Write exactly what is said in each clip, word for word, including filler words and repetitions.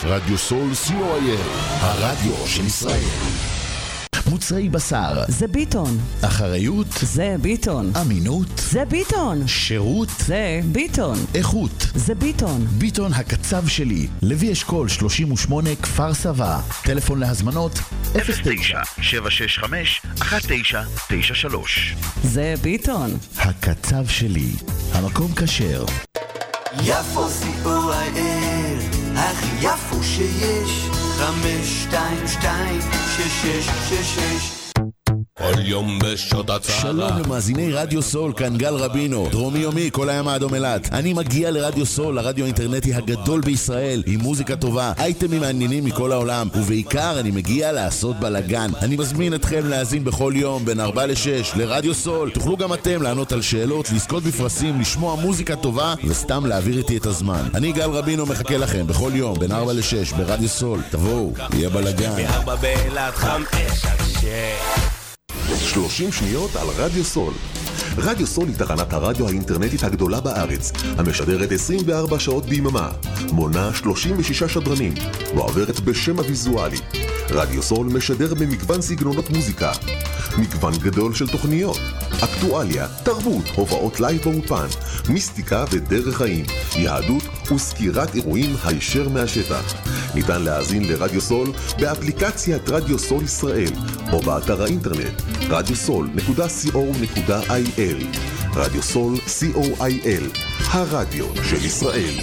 רדיו סול סי או איי אל, הרדיו של ישראל. מוצרי בשר זה ביטון, אחריות זה ביטון, אמינות זה ביטון, שירות זה ביטון, איכות זה ביטון. ביטון הקצב שלי, לוי אשכול שלושים ושמונה כפר סבא. טלפון להזמנות אפס תשע שבע שש חמש אחת תשע תשע שלוש. זה ביטון הקצב שלי, המקום כשר. יפו סי או איי אל, הכי יפו שיש, חמש שתיים שתיים שש שש שש שש. כל יום בשעות הצהרה. שלום למאזיני רדיו סול, כאן גל רבינו, דרומי יומי, כל הים האדום אילת. אני מגיע לרדיו סול, הרדיו האינטרנטי הגדול בישראל, עם מוזיקה טובה, אייטמים מעניינים מכל העולם, ובעיקר אני מגיע לעשות בלגן. אני מזמין אתכם להאזין בכל יום בין ארבע לשש לרדיו סול. תוכלו גם אתם לענות על שאלות, לזכות בפרסים, לשמוע מוזיקה טובה וסתם להעביר איתי את הזמן. אני גל רבינו מחכה לכם בכל יום בין ארבע לשש ברדיו סול. תבואו, יהיה בלגן. מארבע באילת חמש עד שש. שלושים שניות על רדיו סול. רדיו סול היא תחנת הרדיו האינטרנטית הגדולה בארץ, המשדרת עשרים וארבע שעות ביממה, מונה שלושים ושישה שדרנים, ועוברת בשם הוויזואלי. רדיו סול משדר במגוון סגנונות מוזיקה, מגוון גדול של תוכניות, אקטואליה, תרבות, הופעות לייב באופן, מיסטיקה ודרך חיים, יהדות וסקירת אירועים הישר מהשטח. ניתן להאזין לרדיו סול באפליקציית רדיו סול ישראל או באתר האינטרנט רדיו סול נקודה סי או נקודה איי אל. רדיו סול סי או איי אל, הרדיו של ישראל.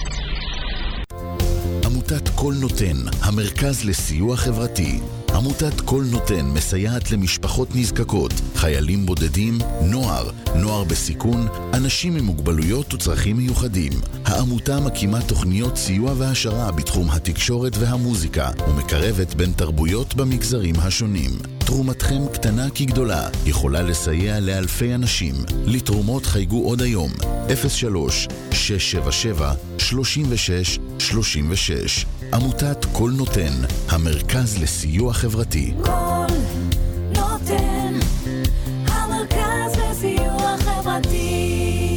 עמותת כל נותן, המרכז לסיוע חברתי. עמותת כל נותן מסייעת למשפחות נזקקות, חיילים בודדים, נוער, נוער בסיכון, אנשים עם מוגבלויות וצרכים מיוחדים. העמותה מקימה תוכניות סיוע והשרה בתחום התקשורת והמוזיקה, ומקרבת בין תרבויות במגזרים השונים. תרומתכם קטנה כגדולה, יכולה לסייע לאלפי אנשים. לתרומות חייגו עוד היום, אפס שלוש שש שבע שבע שלוש שש שלוש שש. עמותת כל נותן, המרכז לסיוע חברתי. כל נותן, המרכז לסיוע חברתי.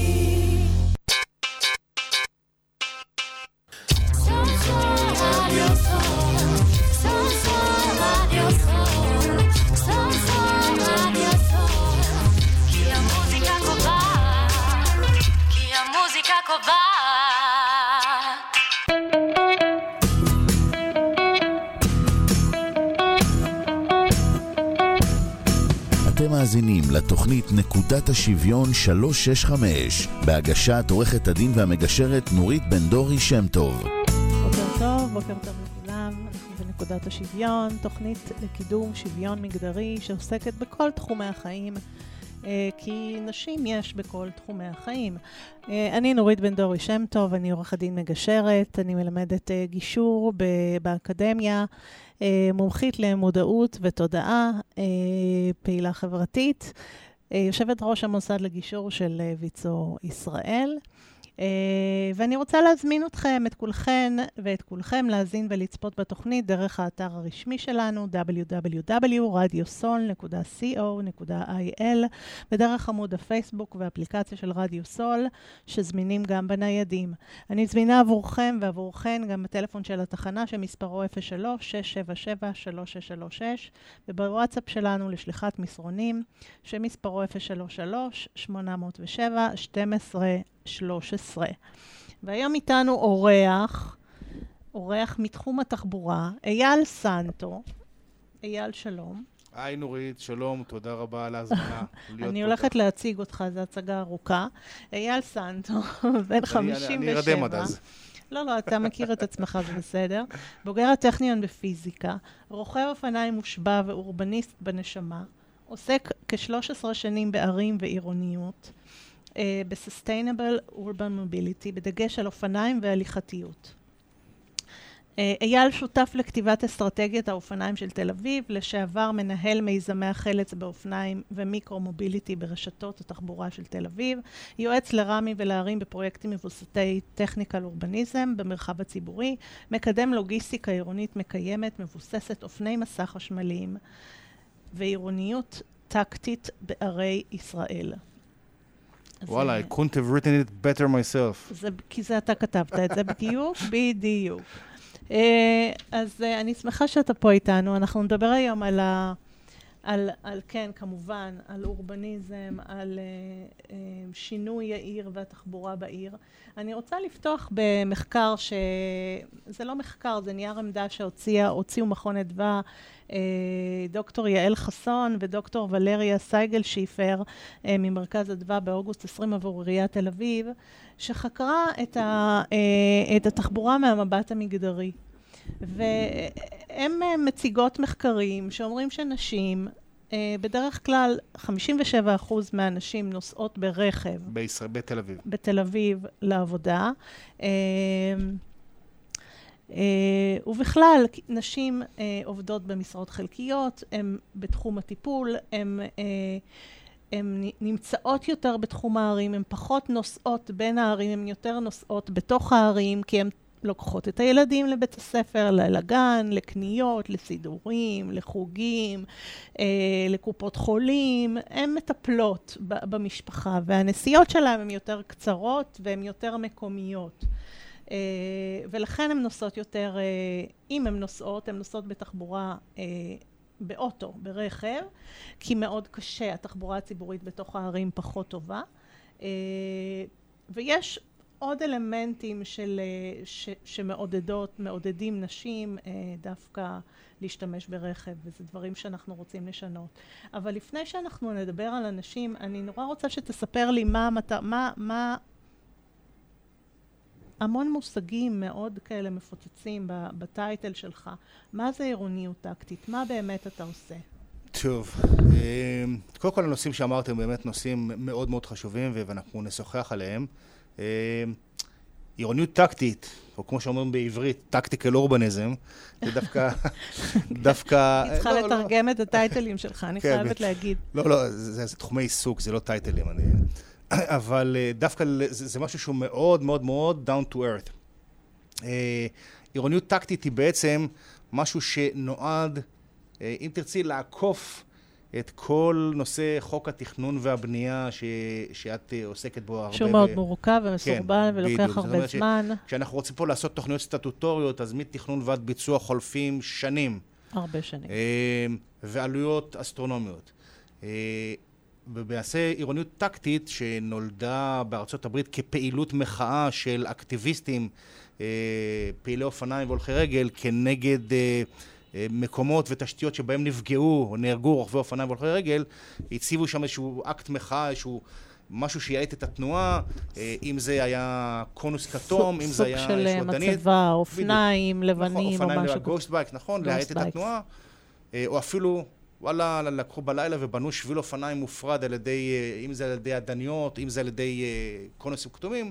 אתם מאזינים לתוכנית נקודת השוויון שלוש שש חמש, בהגשת עורכת הדין והמגשרת נורית בן דורי שם טוב. בוקר טוב, בוקר טוב לכולם. אנחנו בנקודת השוויון, תוכנית לקידום שוויון מגדרי שעוסקת בכל תחומי החיים, כי נשים יש בכל תחומי החיים. אני נורית בן דורי שם טוב, אני עורכת דין מגשרת, אני מלמדת גישור באקדמיה, מומחית למודעות ותודעה, פעילה חברתית, יושבת ראש המוסד לגישור של ויצו ישראל, ואני רוצה להזמין אתכם, את כולכן ואת כולכם, להזין ולצפות בתוכנית דרך האתר הרשמי שלנו, דאבליו דאבליו דאבליו נקודה רדיו סול נקודה סי או נקודה איי אל, ודרך עמוד הפייסבוק ואפליקציה של רדיו סול, שזמינים גם בניידים. אני זמינה עבורכם ועבורכן גם בטלפון של התחנה, שמספרו אפס שלוש שש שבע שבע שלוש שש שלוש שש, ובוואטסאפ שלנו לשליחת מסרונים, שמספרו אפס שלוש שלוש שמונה אפס שבע שתים עשרה שלוש עשרה. והיום איתנו אורח, אורח מתחום התחבורה, אייל סנטו. אייל, שלום. היי נורית, שלום, תודה רבה על ההזמנה. אני הולכת להציג אותך, זו הצגה ארוכה. אייל סנטו, בן חמישים ושבע. אני ארדם עד אז. לא, לא, אתה מכיר את עצמך, זה בסדר. בוגר הטכניון בפיזיקה, רוכב אופניים מושבע ואורבניסט בנשמה, עוסק כ-שלוש עשרה שנים בערים ועירוניות, ב-Sustainable Urban Mobility, בדגש על אופניים והליכתיות. אייל שותף לכתיבת אסטרטגיית האופניים של תל אביב, לשעבר מנהל מיזמי החלץ באופניים ומיקרו-מוביליטי ברשתות התחבורה של תל אביב, יועץ לרמי ולערים בפרויקטים מבוססי טכניקל אורבניזם במרחב הציבורי, מקדם לוגיסטיקה עירונית מקיימת, מבוססת אופני מסע חשמליים ועירוניות טקטית בערי ישראל. וואלה, I couldn't have written it better myself. זה, כי זה אתה כתבת את זה בדיוק, בדיוק. אז אני שמחה שאתה פה איתנו. אנחנו נדבר היום על ה... על, על כן, כמובן, על אורבניזם, על uh, uh, שינוי העיר והתחבורה בעיר. אני רוצה לפתוח במחקר ש... זה לא מחקר, זה נייר עמדה שהוציאו, הוציאו מכון אדווה, uh, דוקטור יעל חסון ודוקטור ולריה סייגל שיפר uh, ממרכז אדווה באוגוסט עשרים עבור עיריית תל אביב, שחקרה את, ה, uh, את התחבורה מהמבט המגדרי. והן מציגות מחקרים שאומרים שנשים, בדרך כלל חמישים ושבעה אחוז מהנשים נוסעות ברכב. בישראל, בתל אביב. בתל אביב לעבודה. ובכלל, נשים עובדות במשרות חלקיות, הן בתחום הטיפול, הן... הן נמצאות יותר בתחום הערים, הן פחות נוסעות בין הערים, הן יותר נוסעות בתוך הערים, כי הן לוקחות את הילדים לבית הספר, לגן, לקניות, לסידורים, לחוגים, אה, לקופות חולים. הן מטפלות במשפחה, והנסיעות שלהן הן יותר קצרות והן יותר מקומיות. אה, ולכן הן נוסעות יותר, אה, אם הן נוסעות, הן נוסעות בתחבורה אה, באוטו, ברכב, כי מאוד קשה, התחבורה הציבורית בתוך הערים פחות טובה. אה, ויש עוד אלמנטים של, ש, שמעודדות, מעודדים נשים אה, דווקא להשתמש ברכב, וזה דברים שאנחנו רוצים לשנות. אבל לפני שאנחנו נדבר על אנשים, אני נורא רוצה שתספר לי מה, מה, מה המון מושגים מאוד כאלה מפוצצים בטייטל שלך. מה זה עירוניות טקטית? מה באמת אתה עושה? טוב, קודם כל הנושאים שאמרתם באמת נושאים מאוד מאוד חשובים, ואנחנו נשוחח עליהם. עירוניות טקטית, או כמו שאומרים בעברית, טקטיקל אורבניזם, זה דווקא, דווקא... היא צריכה לתרגם את הטייטלים שלך, אני חייבת להגיד. לא, לא, זה תחומי עיסוק, זה לא טייטלים, אבל דווקא זה משהו שהוא מאוד מאוד מאוד down to earth. עירוניות טקטית היא בעצם משהו שנועד, אם תרצי, לעקוף את כל נושא חוק התכנון והבנייה ש... שאת עוסקת בו הרבה. שהוא מאוד מורכב ומסורבל כן, ולוקח בדיוק. הרבה זמן. ש... כשאנחנו רוצים פה לעשות תוכניות סטטוטוריות, אז מתכנון ועד ביצוע חולפים שנים. הרבה שנים. ועלויות אסטרונומיות. ובעשה עירוניות טקטית שנולדה בארצות הברית כפעילות מחאה של אקטיביסטים, פעילי אופניים והולכי רגל, כנגד מקומות ותשתיות שבהם נפגעו או נהרגו רוכבי אופניים והולכי רגל, הציבו שם איזשהו אקט מחאה, איזשהו משהו שיעט את התנועה, אם זה היה קונוס כתום, אם זה היה סוג של מצבה, אופניים, לבנים או משהו. אופניים גוסט בייק, נכון, להעט את התנועה, או אפילו, וואלה, לקחו בלילה ובנו שביל אופניים מופרד על ידי, אם זה על ידי עדניות, אם זה על ידי קונוסים כתומים.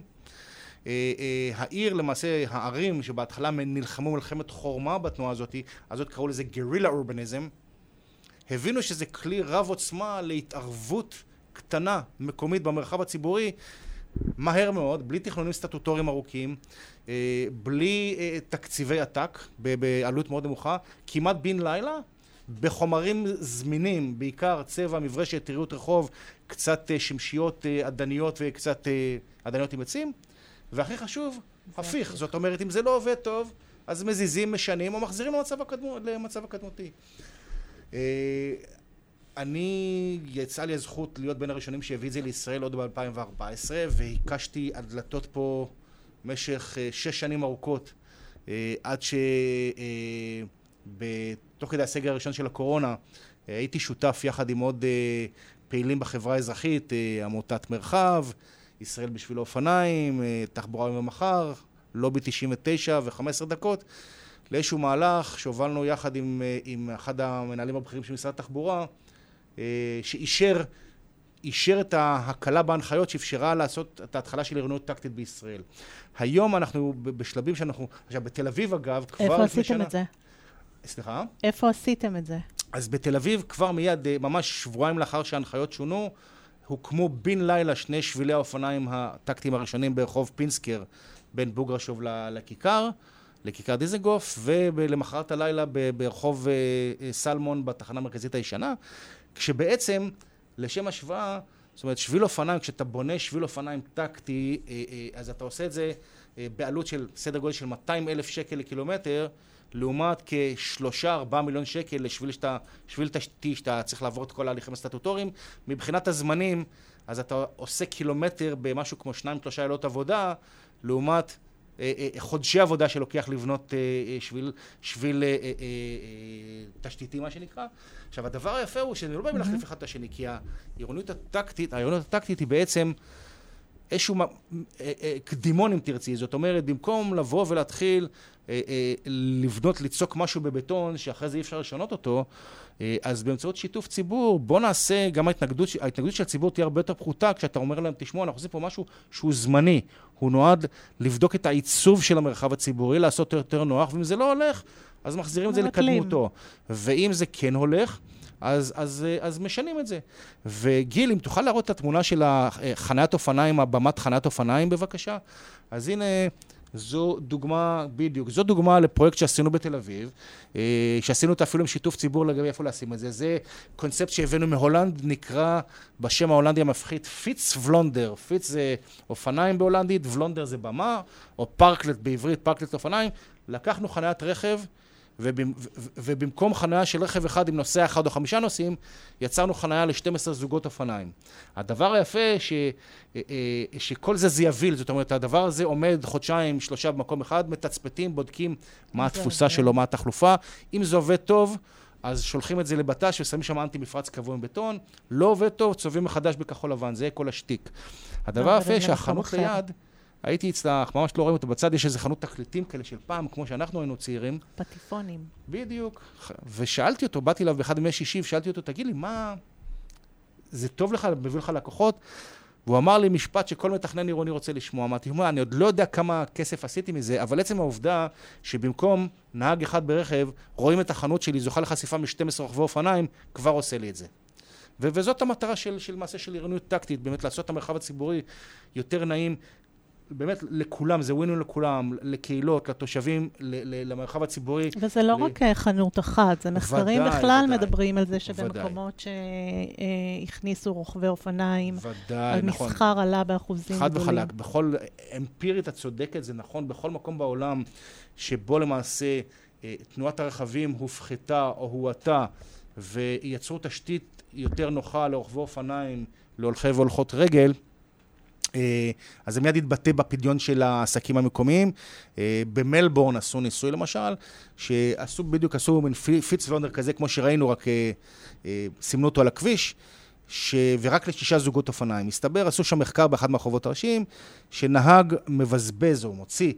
העיר, למעשה, הערים שבהתחלה נלחמו מלחמת חורמה בתנועה הזאת, הזאת קראו לזה גרילה אורבניזם, הבינו שזה כלי רב עוצמה להתערבות קטנה, מקומית במרחב הציבורי, מהר מאוד, בלי תכנונים סטטוטוריים ארוכים, בלי תקציבי עתק, בעלות מאוד נמוכה, כמעט בן לילה, בחומרים זמינים, בעיקר צבע, מברשת, טריות רחוב, קצת שמשיות עדניות וקצת עדניות עם עצים, והכי חשוב, הפיך. זאת אומרת, אם זה לא עובד טוב, אז מזיזים, משנים, או מחזירים למצב הקדמו, למצב הקדמותי. אני, יצא לי הזכות להיות בין הראשונים שהביא את זה לישראל עוד ב-אלפיים וארבע עשרה, והיקשתי על דלתות פה במשך שש שנים ארוכות, עד ש... בתוך כדי הסגר הראשון של הקורונה, הייתי שותף יחד עם עוד פעילים בחברה האזרחית, עמותת מרחב, ישראל בשביל האופניים, תחבורה במחר, לובי תשעים ותשע ו-חמש עשרה דקות, לאיזשהו מהלך שהובלנו יחד עם, עם אחד המנהלים הבכירים של משרד התחבורה, שאישר אישר את ההקלה בהנחיות שאפשרה לעשות את ההתחלה של עירוניות טקטית בישראל. היום אנחנו בשלבים שאנחנו, עכשיו בתל אביב אגב, כבר איפה עשיתם את זה? סליחה? איפה עשיתם את זה? אז בתל אביב כבר מיד, ממש שבועיים לאחר שההנחיות שונו, הוקמו בן לילה שני שבילי האופניים הטקטיים הראשונים ברחוב פינסקר, בין בוגרשוב לכיכר, לכיכר דיזנגוף, ולמחרת הלילה ברחוב סלמון בתחנה המרכזית הישנה, כשבעצם, לשם השוואה, זאת אומרת, שביל אופניים, כשאתה בונה שביל אופניים טקטי, אז אתה עושה את זה בעלות של סדר גודל של מאתיים אלף שקל לקילומטר, לעומת כשלושה ארבעה מיליון שקל לשביל שאתה, שביל תשתי שאתה צריך לעבור את כל ההליכים הסטטוטוריים. מבחינת הזמנים, אז אתה עושה קילומטר במשהו כמו שניים, שלושה לילות עבודה, לעומת אה, אה, חודשי עבודה שלוקח לבנות אה, שביל, שביל אה, אה, אה, תשתיתי, מה שנקרא. עכשיו, הדבר היפה הוא שאני לא באים להחליף אחד את השני, כי העירוניות הטקטית, העירוניות הטקטית היא בעצם איזשהו קדימון, אם תרצי. זאת אומרת, במקום לבוא ולהתחיל לבנות, ליצוק משהו בבטון, שאחרי זה אי אפשר לשנות אותו, אז באמצעות שיתוף ציבור, בוא נעשה, גם ההתנגדות, ההתנגדות של הציבור תהיה הרבה יותר פחותה, כשאתה אומר להם, תשמעו, אנחנו עושים פה משהו שהוא זמני, הוא נועד לבדוק את העיצוב של המרחב הציבורי, לעשות יותר נוח, ואם זה לא הולך, אז מחזירים את זה לקדמותו. ואם זה כן הולך, אז, אז, אז משנים את זה. וגיל, אם תוכל להראות את התמונה של חניית אופניים, הבמת חניית אופניים, בבקשה. אז הנה, זו דוגמה, בדיוק, זו דוגמה לפרויקט שעשינו בתל אביב, שעשינו אותה אפילו עם שיתוף ציבור לגבי איפה לשים את זה. זה קונספט שהבאנו מהולנד, נקרא בשם ההולנדי המפחית פיץ ולונדר. פיץ זה אופניים בהולנדית, ולונדר זה במה, או פארקלט בעברית, פארקלט אופניים. לקחנו חניית רכב, ובמקום חניה של רכב אחד עם נוסע אחד או חמישה נוסעים, יצרנו חניה ל-שנים עשר זוגות אופניים. הדבר היפה ש, שכל זה זה יביל, זאת אומרת, הדבר הזה עומד חודשיים, שלושה במקום אחד, מתצפתים, בודקים מה התפוסה שלו, מה התחלופה. אם זה עובד טוב, אז שולחים את זה לבט"ש ושמים שם אנטי מפרץ קבוע עם בטון. לא עובד טוב, צובעים מחדש בכחול לבן, זה כל השתיק. הדבר היפה שהחנות ליד, הייתי אצלך, ממש לא רואים אותו בצד, יש איזה חנות תקליטים כאלה של פעם, כמו שאנחנו היינו צעירים. פטיפונים. בדיוק. ושאלתי אותו, באתי אליו באחד ימי שישי, ושאלתי אותו, תגיד לי, מה... זה טוב לך, מביא לך לקוחות? והוא אמר לי משפט שכל מתכנן עירוני רוצה לשמוע. אמרתי, אני עוד לא יודע כמה כסף עשיתי מזה, אבל עצם העובדה שבמקום נהג אחד ברכב, רואים את החנות שלי, זוכה לחשיפה מ-שנים עשר רוכבי אופניים, כבר עושה לי את זה. ו- וזאת המטרה של, של מעשה של עירוניות טקטית, באמת לעשות את המרחב הציבורי יותר נעים, באמת לכולם, זה ווין לכולם, לקהילות, לתושבים, ל- ל- למרחב הציבורי. וזה לא ל- רק חנות אחת, זה מחקרים ודאי, בכלל ודאי, מדברים על זה ודאי. שבמקומות שהכניסו רוכבי אופניים, ודאי, נכון. המסחר עלה באחוזים חד גדולים. וחלק, בכל, אמפירית את צודקת, זה נכון, בכל מקום בעולם שבו למעשה תנועת הרכבים הופחתה או הועתה, ויצרו תשתית יותר נוחה לרוכבי אופניים, להולכי והולכות רגל, אז זה מיד התבטא בפדיון של העסקים המקומיים. במלבורן עשו ניסוי למשל, שעשו בדיוק, עשו מין פיץ ולונדר כזה, כמו שראינו, רק סימנו אותו על הכביש, ש... ורק לשישה זוגות אופניים. מסתבר, עשו שם מחקר באחד מהרחובות הראשיים, שנהג מבזבז או מוציא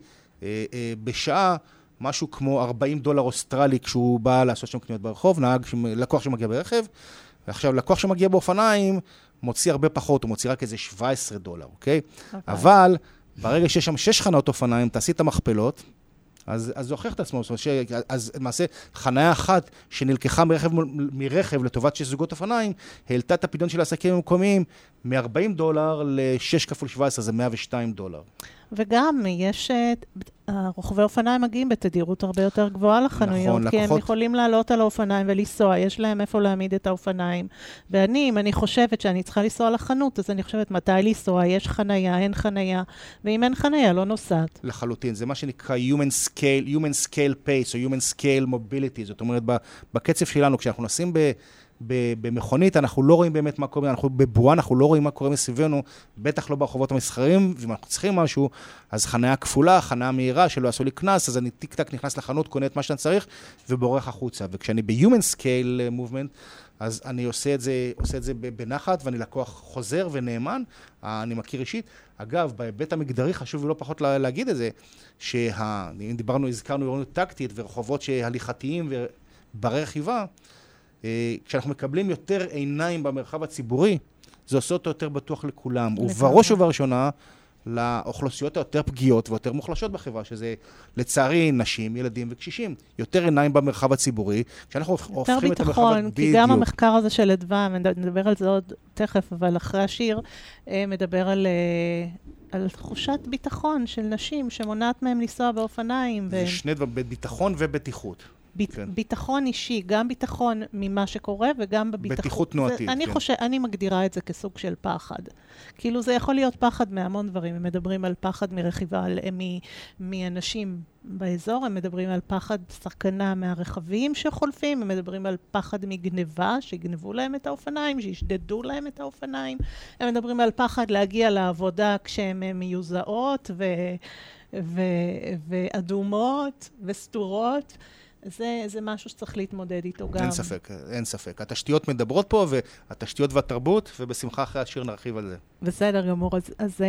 בשעה משהו כמו ארבעים דולר אוסטרלי, כשהוא בא לעשות שם קניות ברחוב, נהג, לקוח שמגיע ברכב, ועכשיו לקוח שמגיע באופניים, מוציא הרבה פחות, הוא מוציא רק איזה שבעה עשר דולר, אוקיי? Okay. אבל ברגע שיש שם שש חניות אופניים, תעשי את המכפלות, אז, אז זה הוכיח את עצמו. זאת אומרת, ש... אז למעשה, חניה אחת שנלקחה מרכב, מרכב לטובת שש זוגות אופניים, העלתה את הפדיון של העסקים המקומיים מ-ארבעים דולר ל-שש כפול שבע עשרה, זה מאה ושתיים דולר. וגם יש, רוכבי אופניים מגיעים בתדירות הרבה יותר גבוהה לחנויות, נכון, כי לקוחות... הם יכולים לעלות על האופניים ולנסוע, יש להם איפה להעמיד את האופניים. ואני, אם אני חושבת שאני צריכה לנסוע לחנות, אז אני חושבת מתי לנסוע, יש חנייה, אין חנייה, ואם אין חנייה, לא נוסעת. לחלוטין, זה מה שנקרא human scale, human scale pace, או human scale mobility, זאת אומרת, בקצב שלנו, כשאנחנו נסים ב... במכונית, אנחנו לא רואים באמת מה קורה, אנחנו בבועה, אנחנו לא רואים מה קורה מסביבנו, בטח לא ברחובות המסחריים, ואם אנחנו צריכים משהו, אז חניה כפולה, חניה מהירה, שלא עשו לי כנס, אז אני טיק-טק נכנס לחנות, קונה את מה שאני צריך, ובורח החוצה. וכשאני ב-human scale movement, אז אני עושה את זה, עושה את זה בנחת, ואני לקוח חוזר ונאמן, אני מכיר אישית. אגב, בהיבט המגדרי חשוב ולא פחות להגיד את זה, שאם דיברנו, הזכרנו עירוניות טקטית, ורחובות שהליכתיים וברי רכיבה, כשאנחנו מקבלים יותר עיניים במרחב הציבורי, זה עושה אותו יותר בטוח לכולם. ובראש ובראשונה, לאוכלוסיות היותר פגיעות ויותר מוחלשות בחברה, שזה לצערי נשים, ילדים וקשישים. יותר עיניים במרחב הציבורי, כשאנחנו הופכים את המרחב... יותר ביטחון, כי גם המחקר הזה של אדווה, נדבר על זה עוד תכף, אבל אחרי השיר, מדבר על... על תחושת ביטחון של נשים שמונעת מהם לנסוע באופניים. זה ו... שני דבר, ביטחון ובטיחות. ביט, כן. ביטחון אישי, גם ביטחון ממה שקורה וגם בביטחון. בטיחות תנועתית, זה, אני כן. חושב, אני מגדירה את זה כסוג של פחד. כאילו זה יכול להיות פחד מהמון דברים. הם מדברים על פחד מרכיבה, על, מ, מאנשים באזור, הם מדברים על פחד סכנה מהרכבים שחולפים, הם מדברים על פחד מגניבה, שיגנבו להם את האופניים, שישדדו להם את האופניים. הם מדברים על פחד להגיע לעבודה כשהם מיוזעות ו, ו, ואדומות וסתורות. זה, זה משהו שצריך להתמודד איתו גם. אין ספק, אין ספק. התשתיות מדברות פה, והתשתיות והתרבות, ובשמחה אחרי השיר נרחיב על זה. בסדר גמור. אז, אז,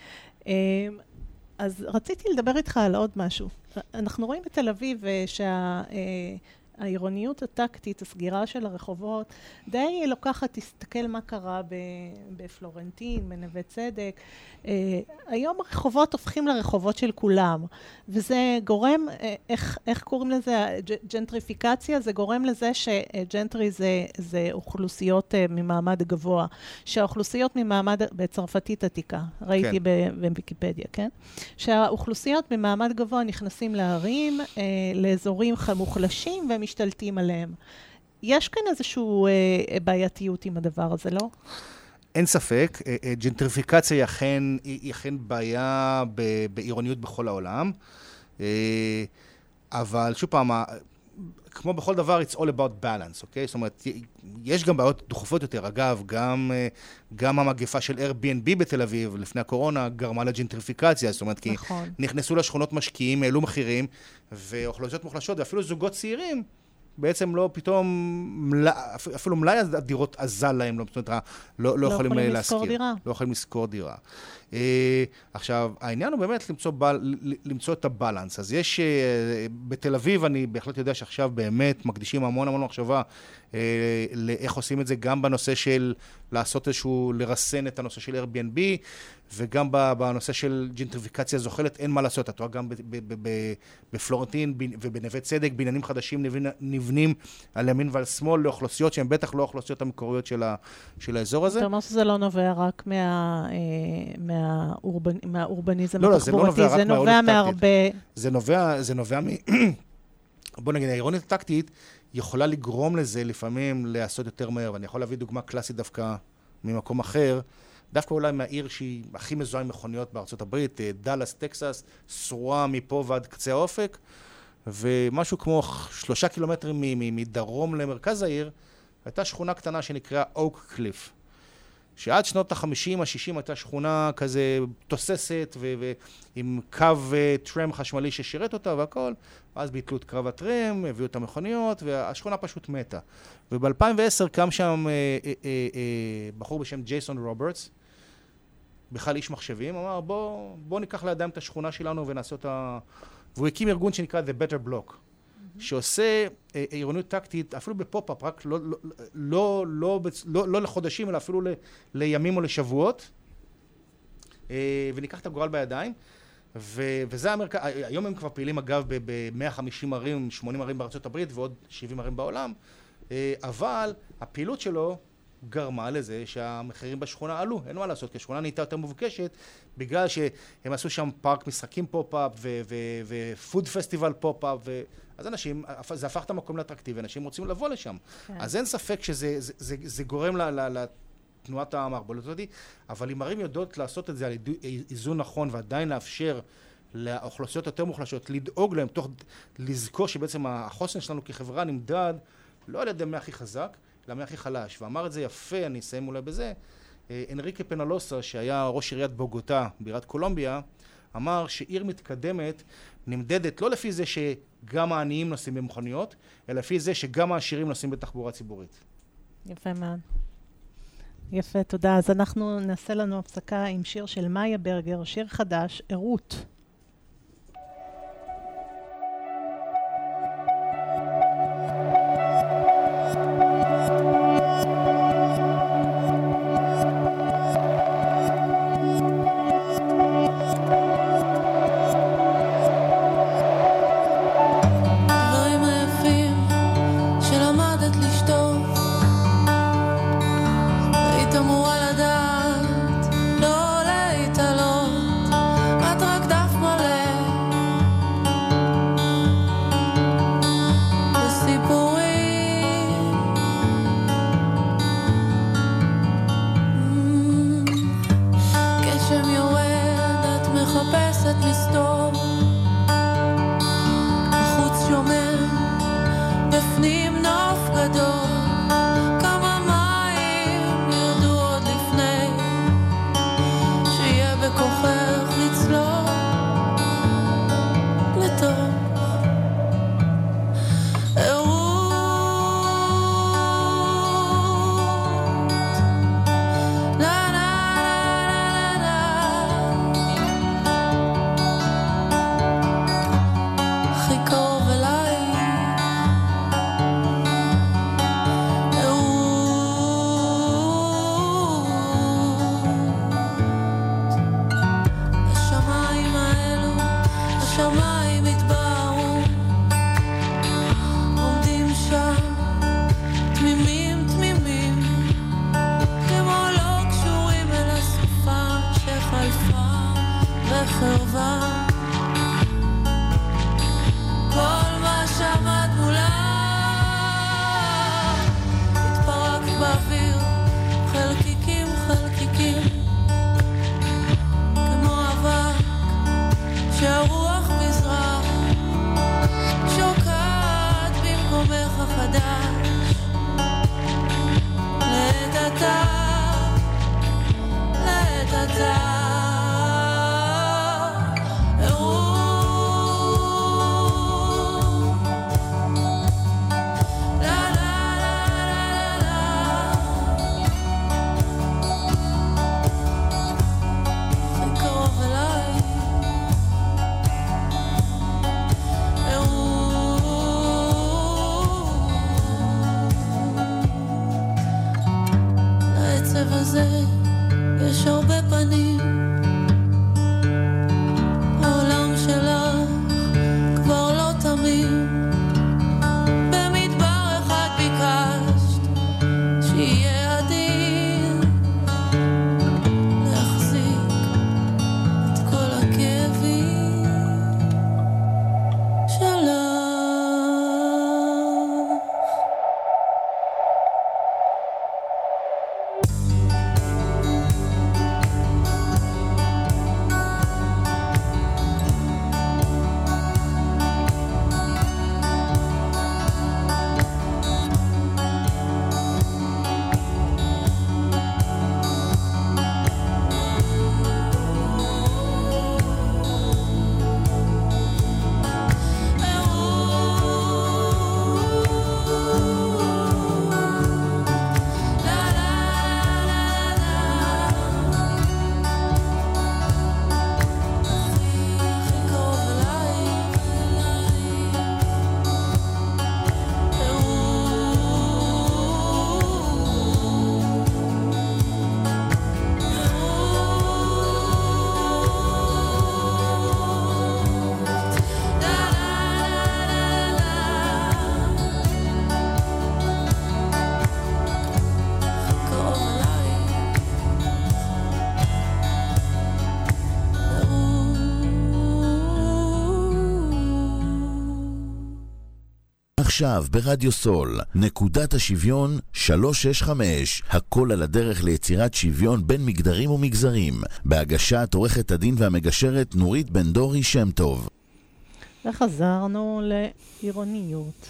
אז רציתי לדבר איתך על עוד משהו. אנחנו רואים בתל אביב שה... העירוניות הטקטית, הסגירה של הרחובות, די לוקחת, תסתכל מה קרה בפלורנטין, בנווה צדק. היום הרחובות הופכים לרחובות של כולם, וזה גורם, איך, איך קוראים לזה, ג'נטריפיקציה, זה גורם לזה שג'נטרי זה, זה אוכלוסיות ממעמד גבוה, שהאוכלוסיות ממעמד, בצרפתית עתיקה, ראיתי כן. בוויקיפדיה, כן? שהאוכלוסיות ממעמד גבוה נכנסים לערים, לאזורים מוחלשים, והם משתלטים עליהם. יש כאן איזשהו אה, בעייתיות עם הדבר הזה, לא? אין ספק. ג'נטריפיקציה היא אכן, היא אכן בעיה ב- בעירוניות בכל העולם. אה, אבל שוב פעם, כמו בכל דבר, it's all about balance, אוקיי? זאת אומרת, יש גם בעיות דחופות יותר. אגב, גם, גם המגפה של Airbnb בתל אביב, לפני הקורונה, גרמה לג'נטריפיקציה. זאת אומרת, נכון. כי נכנסו לשכונות משקיעים, העלו מחירים, ואוכלוסיות מוחלשות, ואפילו זוגות צעירים, בעצם לא פתאום, אפילו מלאי הדירות עזל להם, לא, זאת אומרת, לא, לא, לא יכולים להשכיר. דירה. לא יכולים לשכור דירה. Uh, עכשיו, העניין הוא באמת למצוא, בל, למצוא את הבלנס. אז יש, uh, בתל אביב, אני בהחלט יודע שעכשיו באמת מקדישים המון המון מחשבה uh, לאיך עושים את זה, גם בנושא של לעשות איזשהו, לרסן את הנושא של Airbnb, וגם בנושא של ג'נטריפיקציה זוחלת, אין מה לעשות. אתה רואה גם בפלורנטין ובנווה צדק, בעניינים חדשים נבנים על ימין ועל שמאל, לאוכלוסיות שהן בטח לא האוכלוסיות המקוריות של, ה, של האזור הזה. אתה אומר שזה לא נובע רק מה, מה, מהאורבניזם התחבורתי, זה נובע מהרבה... זה נובע, זה נובע מ... בוא נגיד, העירוניות הטקטית יכולה לגרום לזה לפעמים לעשות יותר מהר, ואני יכול להביא דוגמה קלאסית דווקא ממקום אחר, דווקא אולי מהעיר שהיא הכי מזוהה עם מכוניות בארצות הברית, דאלאס, טקסס, שרועה מפה ועד קצה האופק, ומשהו כמו שלושה קילומטרים מדרום למרכז העיר, הייתה שכונה קטנה שנקראה אוק קליף, שעד שנות ה-חמישים, ה-שישים הייתה שכונה כזה תוססת, ועם קו טרם חשמלי ששירת אותה והכל, אז ביטלו את קו הטרם, הביאו את המכוניות, והשכונה פשוט מתה. וב-אלפיים ועשר קם שם אה, אה, אה, אה, בחור בשם ג'ייסון רוברטס, בכלל איש מחשבים, אמר בוא, בוא ניקח לידיים את השכונה שלנו ונעשה אותה, והוא הקים ארגון שנקרא The Better Block, mm-hmm. שעושה אה, עירוניות טקטית, אפילו בפופ-אפ, רק לא, לא, לא, לא, לא, לא לחודשים, אלא אפילו ל, לימים או לשבועות, אה, וניקח את הגורל בידיים, ו- וזה המרכז, היום הם כבר פעילים אגב ב-מאה וחמישים ערים, שמונים ערים בארצות הברית ועוד שבעים ערים בעולם, אבל הפעילות שלו גרמה לזה שהמחירים בשכונה עלו, אין מה לעשות, כי השכונה נהייתה יותר מבוקשת, בגלל שהם עשו שם פארק משחקים פופ-אפ ופוד פסטיבל פופ-אפ, אז אנשים, זה הפך את המקום לאטרקטיבי, אנשים רוצים לבוא לשם. אז אין ספק שזה זה, זה, זה גורם ל... ל, ל תנועת המערבולת הזאת, אבל אם ערים יודעות לעשות את זה על איזון נכון ועדיין לאפשר לאוכלוסיות יותר מוחלשות, לדאוג להם, תוך לזכור שבעצם החוסן שלנו כחברה נמדד לא על ידי מי הכי חזק, אלא מי הכי חלש. ואמר את זה יפה, אני אסיים אולי בזה, אנריקה פנלוסה, שהיה ראש עיריית בוגוטה, בירת קולומביה, אמר שעיר מתקדמת נמדדת לא לפי זה שגם העניים נוסעים במכוניות, אלא לפי זה שגם העשירים נוסעים בתחבורה ציבורית. יפה מאוד. יפה, תודה. אז אנחנו נעשה לנו הפסקה עם שיר של מאיה ברגר, שיר חדש, עירות. אמורה לדעת, לא להתעלות, את רק דף הזה יש הרבה פנים, העולם שלך כבר לא תמים, במדבר אחד ביקשת שיהיה עדין להחזיק את כל הכאבים שלך. עכשיו ברדיו סול, נקודת השוויון שלוש שש חמש, הכל על הדרך ליצירת שוויון בין מגדרים ומגזרים, בהגשת עורכת הדין והמגשרת נורית בן דורי שם טוב. וחזרנו לעירוניות.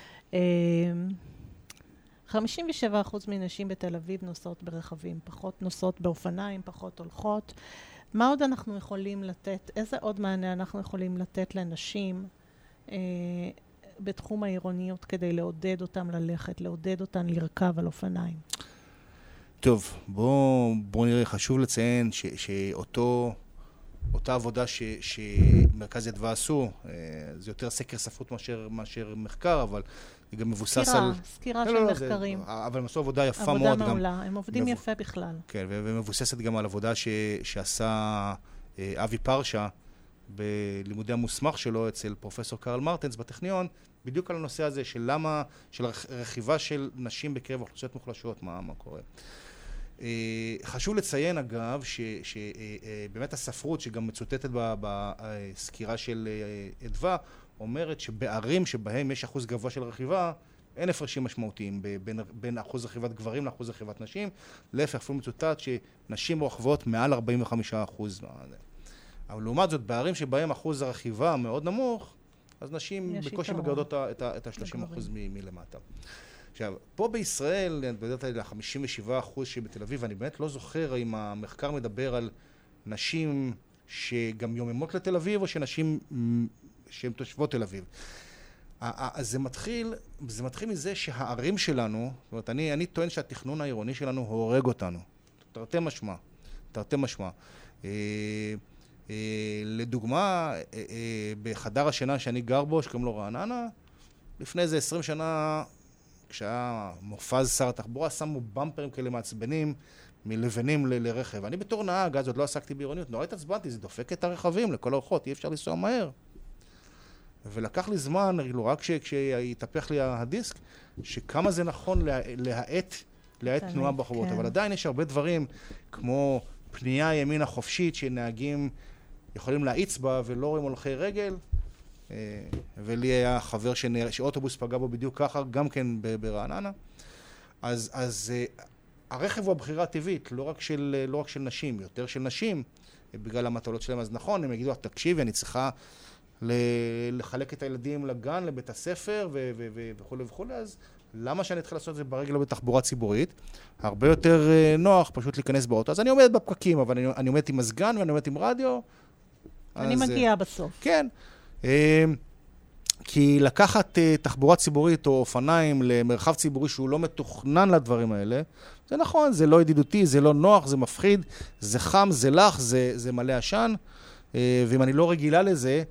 חמישים ושבעה אחוז מנשים בתל אביב נוסעות ברכבים, פחות נוסעות באופניים, פחות הולכות. מה עוד אנחנו יכולים לתת, איזה עוד מענה אנחנו יכולים לתת לנשים אה, בתחום העירוניות כדי לעודד אותם ללכת, לעודד אותן לרכב על אופניים? טוב, בואו בוא נראה, חשוב לציין ש, שאותו, אותה עבודה ש, שמרכז ידווה עשו, אה, זה יותר סקר ספרות מאשר, מאשר מחקר, אבל היא גם מבוסס סקירה, על... סקירה לא, של לא, מחקרים. זה, אבל הם עשו עבודה יפה עבודה מאוד. מעולה, גם, הם עובדים מבו... יפה בכלל. כן, ומבוססת גם על עבודה ש, שעשה אה, אבי פרשה בלימודי המוסמך שלו אצל פרופסור קרל מרטנס בטכניון, בדיוק על הנושא הזה של למה, של רכיבה של נשים בקרב אוכלוסיות מוחלשות, מה, מה קורה. חשוב לציין אגב, שבאמת הספרות שגם מצוטטת בסקירה של אדווה, אומרת שבערים שבהם יש אחוז גבוה של רכיבה, אין הפרשים משמעותיים בין, בין אחוז רכיבת גברים לאחוז רכיבת נשים, להפך אפילו מצוטט שנשים רוכבות מעל ארבעים וחמישה אחוז. אבל לעומת זאת, בערים שבהם אחוז הרכיבה מאוד נמוך, אז נשים בקושי מגרדות את ה-שלושים אחוז מלמטה. עכשיו, פה בישראל, אני יודעת על ה-חמישים ושבעה אחוז שבתל אביב, ואני באמת לא זוכר אם המחקר מדבר על נשים שגם יוממות לתל אביב, או שנשים שהן תושבות תל אביב. אז זה מתחיל, זה מתחיל מזה שהערים שלנו, זאת אומרת, אני, אני טוען שהתכנון העירוני שלנו הורג אותנו. תרתי משמע, תרתי משמע. לדוגמה, בחדר השינה שאני גר בו, שקוראים לו רעננה, לפני איזה עשרים שנה, כשהיה מופז שר התחבורה, שמו במפרים כאלה מעצבנים מלבנים ל- לרכב. אני בתור נהג, אז עוד לא עסקתי בעירוניות, נורא התעצבנתי, זה דופק את הרכבים לכל האורחות, אי אפשר לנסוע מהר. ולקח לי זמן, רק כשהתהפך לי הדיסק, שכמה זה נכון לה- להאט, להאט תנועה ברחובות. כן. אבל עדיין יש הרבה דברים, כמו פנייה ימינה חופשית, שנהגים יכולים להאיץ בה ולא רואים הולכי רגל, ולי היה חבר שאוטובוס פגע בו בדיוק ככה, גם כן ברעננה. אז, אז הרכב הוא הבחירה הטבעית, לא רק של, לא רק של נשים, יותר של נשים, בגלל המטלות שלהם. אז נכון, הם יגידו, תקשיבי, אני צריכה לחלק את הילדים לגן, לבית הספר וכו' וכו', אז למה שאני אתחיל לעשות את זה ברגל או בתחבורה ציבורית? הרבה יותר נוח פשוט להיכנס באוטו. אז אני עומדת בפקקים, אבל אני, אני עומדת עם מזגן ואני עומדת עם רדיו. אני מגיעה בסוף. כן. כי לקחת תחבורה ציבורית או אופניים למרחב ציבורי שהוא לא מתוכנן לדברים האלה, זה נכון, זה לא ידידותי, זה לא נוח, זה מפחיד, זה חם, זה לח, זה, זה מלא עשן, ואם אני לא רגילה לזה,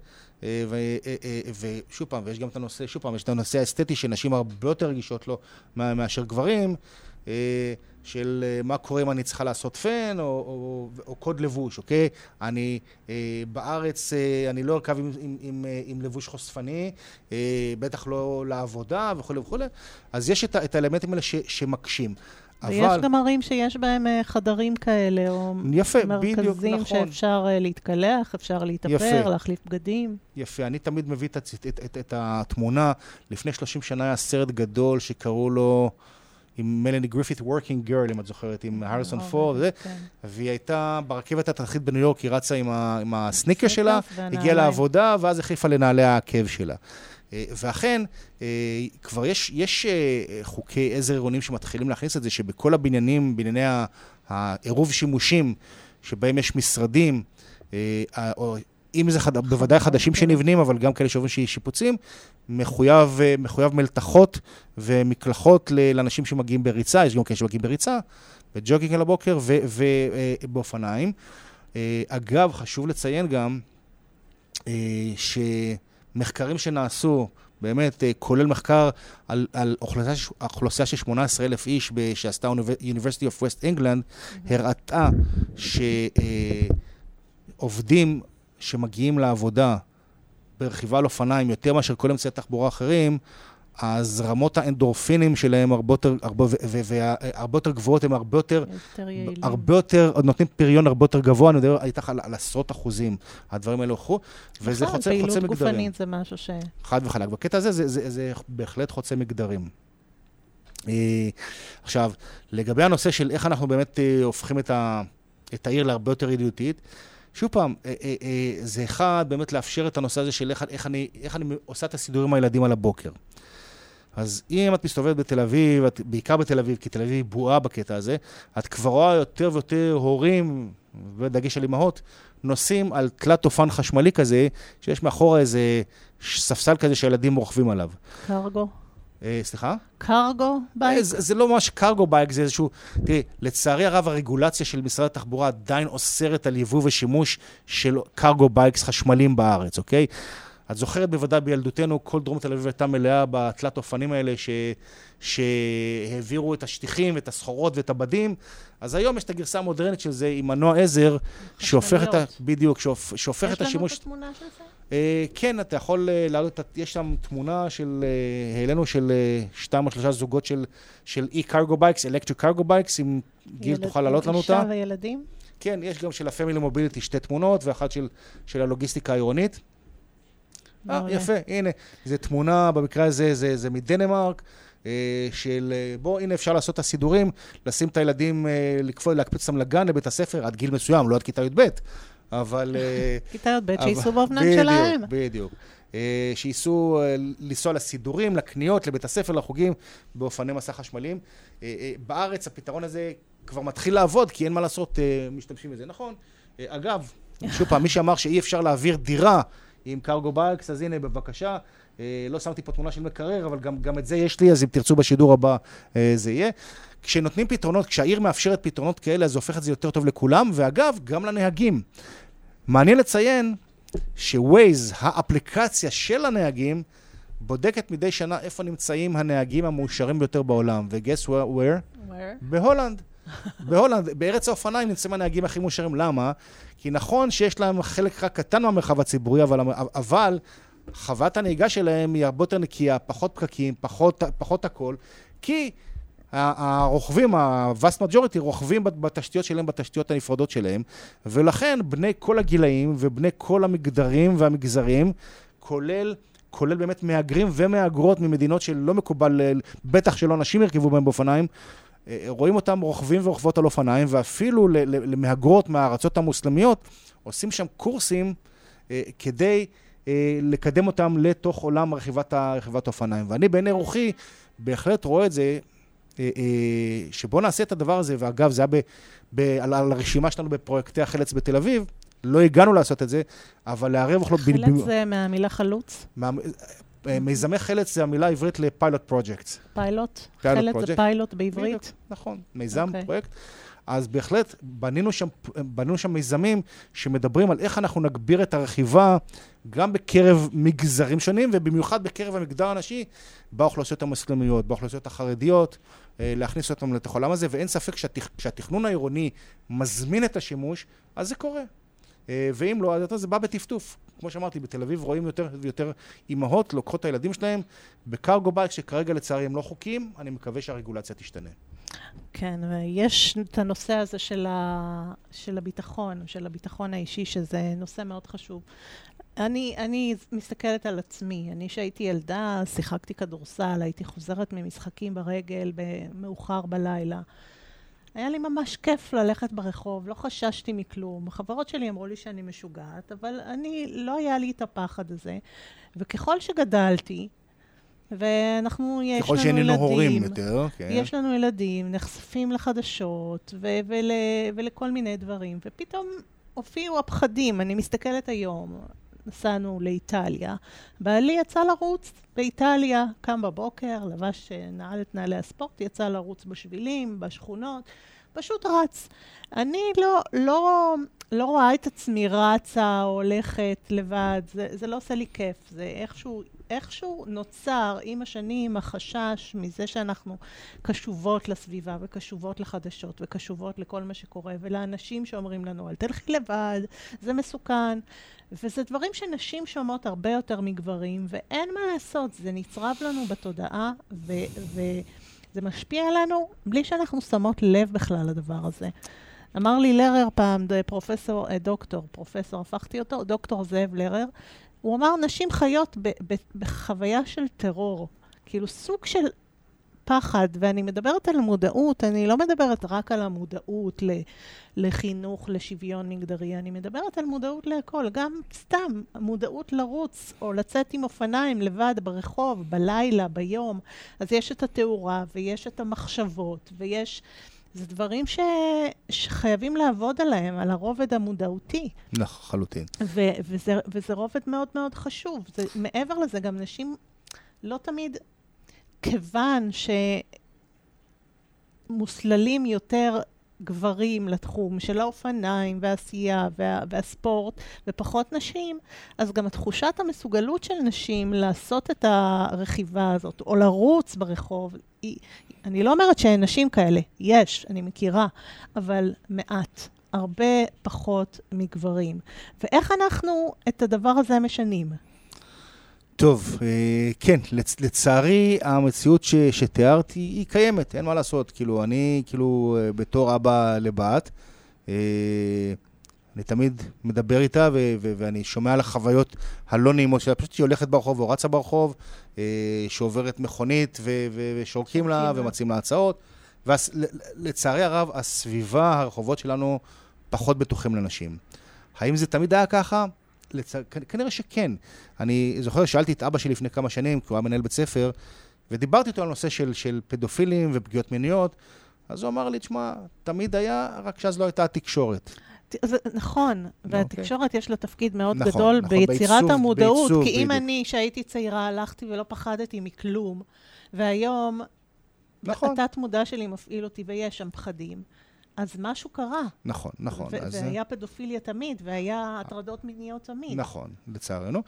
ושוב פעם, ויש גם את הנושא, שוב פעם, יש את הנושא האסתטי שנשים הרבה יותר רגישות לו מאשר גברים, של מה קורה אם אני צריכה לעשות פן, או, או, או קוד לבוש, אוקיי? אני בארץ, אני לא ארכב עם, עם, עם, עם לבוש חושפני, בטח לא לעבודה וכו' וכו'. אז יש את, את האלמנטים האלה ש, שמקשים. ויש אבל... גם ערים שיש בהם חדרים כאלה, או יפה, בדיוק, מרכזים נכון. שאפשר להתקלח, אפשר להתאפר, יפה. להחליף בגדים. יפה, אני תמיד מביא את, את, את, את, את התמונה. לפני שלושים שנה היה סרט גדול שקראו לו, עם מלני גריפית, Working Girl, אם את זוכרת, עם הריסון פורד, וזה, והיא הייתה ברכבת התחתית בניו יורק, היא רצה עם, ה, עם הסניקר שלה, הגיעה לעבודה, ואז החליפה לנעלי העקב שלה. ואכן, כבר יש, יש חוקי עזר עירוניים שמתחילים להכניס את זה, שבכל הבניינים, בנייני העירוב שימושים, שבהם יש משרדים, או אם זה חד, בוודאי חדשים שנבנים, אבל גם כאלה שעוברים שיפוצים, מחויב, מחויב מלתחות ומקלחות לאנשים שמגיעים בריצה, יש גם כאלה שמגיעים בריצה, בג'וגינג על הבוקר ובאופניים. אגב, חשוב לציין גם שמחקרים שנעשו, באמת, כולל מחקר על, על אוכלוסייה, אוכלוסייה של שמונה עשרה אלף איש שעשתה University of West England, הראתה שעובדים שמגיעים לעבודה ברכיבה על אופניים יותר מאשר כל אמצעי תחבורה אחרים, אז רמות האנדורפינים שלהם הרבה יותר, הרבה, והרבה יותר גבוהות, הם הרבה יותר, הרבה יותר, נותנים פריון הרבה יותר גבוה, אני יודע, הייתך על, על עשרות אחוזים, הדברים האלה הולכו, וזה חוצה, חוצה מגדרים. פעילות גופנית זה משהו ש... חד וחלק. בקטע הזה, זה, זה, זה בהחלט חוצה מגדרים. עכשיו, לגבי הנושא של איך אנחנו באמת הופכים את, ה, את העיר להרבה יותר ידידותית, שוב פעם, זה אחד, באמת לאפשר את הנושא הזה של איך, איך, אני, איך אני עושה את הסידורים הילדים על הבוקר. אז אם את מסתובבת בתל אביב, את, בעיקר בתל אביב, כי תל אביב היא בועה בקטע הזה, את כבר רואה יותר ויותר הורים, בדגש על אמהות, נוסעים על תלת אופן חשמלי כזה, שיש מאחורה איזה ספסל כזה שהילדים רוכבים עליו. קרגו. אה, סליחה? קרגו בייק? זה, זה לא ממש קרגו בייק, זה איזשהו... תראי, לצערי הרב הרגולציה של משרד התחבורה עדיין אוסרת על יבוא ושימוש של קרגו בייקס חשמליים בארץ, אוקיי? את זוכרת בוודאי בילדותנו, כל דרום תל אביב הייתה מלאה בתלת אופנים האלה ש... שהעבירו את השטיחים ואת הסחורות ואת הבדים. אז היום יש את הגרסה המודרנית של זה עם מנוע עזר, שהופך את ה... בדיוק, שהופך את השימוש... יש לנו את התמונה של זה? Uh, כן, אתה יכול uh, לעלות, יש שם תמונה של, uh, העלינו של uh, שתיים או שלושה זוגות של, של e-cargo bikes, electric cargo bikes, אם גיל ילד, תוכל לעלות לנו אותה. אישה וילדים? כן, יש גם של ה-Family Mobility שתי תמונות, ואחת של, של הלוגיסטיקה העירונית. אה, יפה, הנה, זו תמונה, במקרה הזה, זה, זה מדנמרק, uh, של, uh, בוא, הנה אפשר לעשות את הסידורים, לשים את הילדים, uh, לקפוא, להקפיץ אותם לגן, לבית הספר, עד גיל מסוים, לא עד כיתה י"ב. אבל... כיתה י"ב שייסעו באופניים שלהם. בדיוק, בדיוק. שייסעו לנסוע לסידורים, לקניות, לבית הספר, לחוגים, באופני מסע חשמליים. בארץ הפתרון הזה כבר מתחיל לעבוד, כי אין מה לעשות, משתמשים בזה. נכון. אגב, שוב פעם, מי שאמר שאי אפשר להעביר דירה עם קרגו בייקס, אז הנה, בבקשה. לא שמתי פה תמונה של מקרר, אבל גם, גם את זה יש לי, אז אם תרצו בשידור הבא, זה יהיה. כשנותנים פתרונות, כשהעיר מאפשרת פתרונות כאלה, אז זה הופך את זה יותר טוב לכולם, ואגב, גם לנהגים. מעניין לציין שווייז, האפליקציה של הנהגים, בודקת מדי שנה איפה נמצאים הנהגים המאושרים ביותר בעולם. ו-guess where? Where? בהולנד. בהולנד, בארץ האופניים נמצאים הנהגים הכי מאושרים. למה? כי נכון שיש להם חלק רק קטן מהמרחב הציבורי, אבל, אבל חוות הנהיגה שלהם היא הרבה יותר נקייה, פחות פקקים, פחות, פחות הכל, כי הרוכבים, ה-vast majority, רוכבים בתשתיות שלהם, בתשתיות הנפרדות שלהם, ולכן בני כל הגילאים ובני כל המגדרים והמגזרים, כולל, כולל באמת מהגרים ומהגרות ממדינות שלא מקובל, בטח שלא נשים ירכבו בהם באופניים, רואים אותם רוכבים ורוכבות על אופניים, ואפילו למהגרות מהארצות המוסלמיות, עושים שם קורסים כדי לקדם אותם לתוך עולם רכיבת האופניים. ואני בעיני רוחי בהחלט רואה את זה, שבוא נעשה את הדבר הזה, ואגב, זה היה ב, ב, על, על הרשימה שלנו בפרויקטי החלץ בתל אביב, לא הגענו לעשות את זה, אבל לערב אוכלות... חלץ ב... זה מהמילה חלוץ? מה... מיזמי חלץ זה המילה העברית לפיילוט פרויקט. פיילוט? חלץ זה פיילוט בעברית? נכון, מיזם, פרויקט. אז בהחלט בנינו שם, בנינו שם מיזמים שמדברים על איך אנחנו נגביר את הרכיבה גם בקרב מגזרים שונים, ובמיוחד בקרב המגדר הנשי, באוכלוסיות המוסלמיות, באוכלוסיות החרדיות, להכניס אותם לתוך העולם הזה, ואין ספק שהתכנון העירוני מזמין את השימוש, אז זה קורה. ואם לא, אז זה בא בטפטוף. כמו שאמרתי, בתל אביב רואים יותר ויותר אימהות, לוקחות את הילדים שלהם בקרגו בייק, שכרגע לצערי הם לא חוקיים, אני מקווה שהרגולציה תשתנה. כן, ויש את הנושא הזה של, ה... של הביטחון, של הביטחון האישי, שזה נושא מאוד חשוב. אני, אני מסתכלת על עצמי. אני שהייתי ילדה, שיחקתי כדורסל, הייתי חוזרת ממשחקים ברגל במאוחר בלילה. היה לי ממש כיף ללכת ברחוב, לא חששתי מכלום. החברות שלי אמרו לי שאני משוגעת, אבל אני, לא היה לי את הפחד הזה. וככל שגדלתי, ואנחנו, יש ככל לנו שהיינו ילדים, הורים יותר, כן. יש לנו ילדים, נחשפים לחדשות ו- ול- ולכל מיני דברים, ופתאום הופיעו הפחדים. אני מסתכלת היום, נסענו לאיטליה, בעלי יצא לרוץ באיטליה, קם בבוקר, לבש נעל את נעלי הספורט, יצא לרוץ בשבילים, בשכונות, פשוט רץ. אני לא, לא, לא רואה את עצמי רצה או הולכת לבד, זה, זה לא עושה לי כיף, זה איכשהו, איכשהו נוצר עם השנים החשש מזה שאנחנו קשובות לסביבה וקשובות לחדשות וקשובות לכל מה שקורה, ולאנשים שאומרים לנו, אל תלכי לבד, זה מסוכן, וזה דברים שנשים שומעות הרבה יותר מגברים, ואין מה לעשות, זה נצרב לנו בתודעה, ו... ו זה משפיע עלינו בלי שאנחנו שמות לב בכלל לדבר הזה. אמר לי לרר פעם, פרופסור, דוקטור, פרופסור, הפכתי אותו, דוקטור זאב לרר, הוא אמר, נשים חיות ב- ב- בחוויה של טרור, כאילו סוג של פחד, ואני מדברת על מודעות, אני לא מדברת רק על המודעות ל- לחינוך, לשוויון מגדרי, אני מדברת על מודעות להכל, גם סתם מודעות לרוץ, או לצאת עם אופניים לבד ברחוב, בלילה, ביום, אז יש את התאורה, ויש את המחשבות, ויש... זה דברים ש... שחייבים לעבוד עליהם, על הרובד המודעותי. נכון, חלוטין. ו... וזה... וזה רובד מאוד מאוד חשוב. זה... מעבר לזה, גם נשים לא תמיד... כיוון שמוסללים יותר גברים לתחום של האופניים והעשייה וה, והספורט ופחות נשים, אז גם התחושת המסוגלות של נשים לעשות את הרכיבה הזאת או לרוץ ברחוב, היא, אני לא אומרת שאין נשים כאלה, יש, אני מכירה, אבל מעט, הרבה פחות מגברים. ואיך אנחנו את הדבר הזה משנים? טוב, כן, לצערי המציאות ש, שתיארתי היא קיימת, אין מה לעשות. כאילו, אני, כאילו, בתור אבא לבת, אני תמיד מדבר איתה ו, ו, ואני שומע על החוויות הלא נעימות שלה, פשוט שהיא הולכת ברחוב או רצה ברחוב, שעוברת מכונית ו, ו, ושורקים לה ומצאים לה הצעות, ולצערי הרב, הסביבה, הרחובות שלנו פחות בטוחים לנשים. האם זה תמיד היה ככה? לצ... כנראה שכן. אני זוכר, שאלתי את אבא שלי לפני כמה שנים, כי הוא היה מנהל בית ספר, ודיברתי איתו על נושא של, של פדופילים ופגיעות מיניות, אז הוא אמר לי, תשמע, תמיד היה, רק שאז לא הייתה התקשורת. זה, נכון, והתקשורת יש לה תפקיד מאוד נכון, גדול נכון, ביצירת בעיצוב, המודעות, בעיצוב, כי אם בדיוק. אני, שהייתי צעירה, הלכתי ולא פחדתי מכלום, והיום, נכון. התת מודע שלי מפעיל אותי ויש שם פחדים, אז משהו קרה. נכון, נכון. ו- אז... והיה פדופיליה תמיד, והיה הטרדות מיניות תמיד. נכון, לצערנו.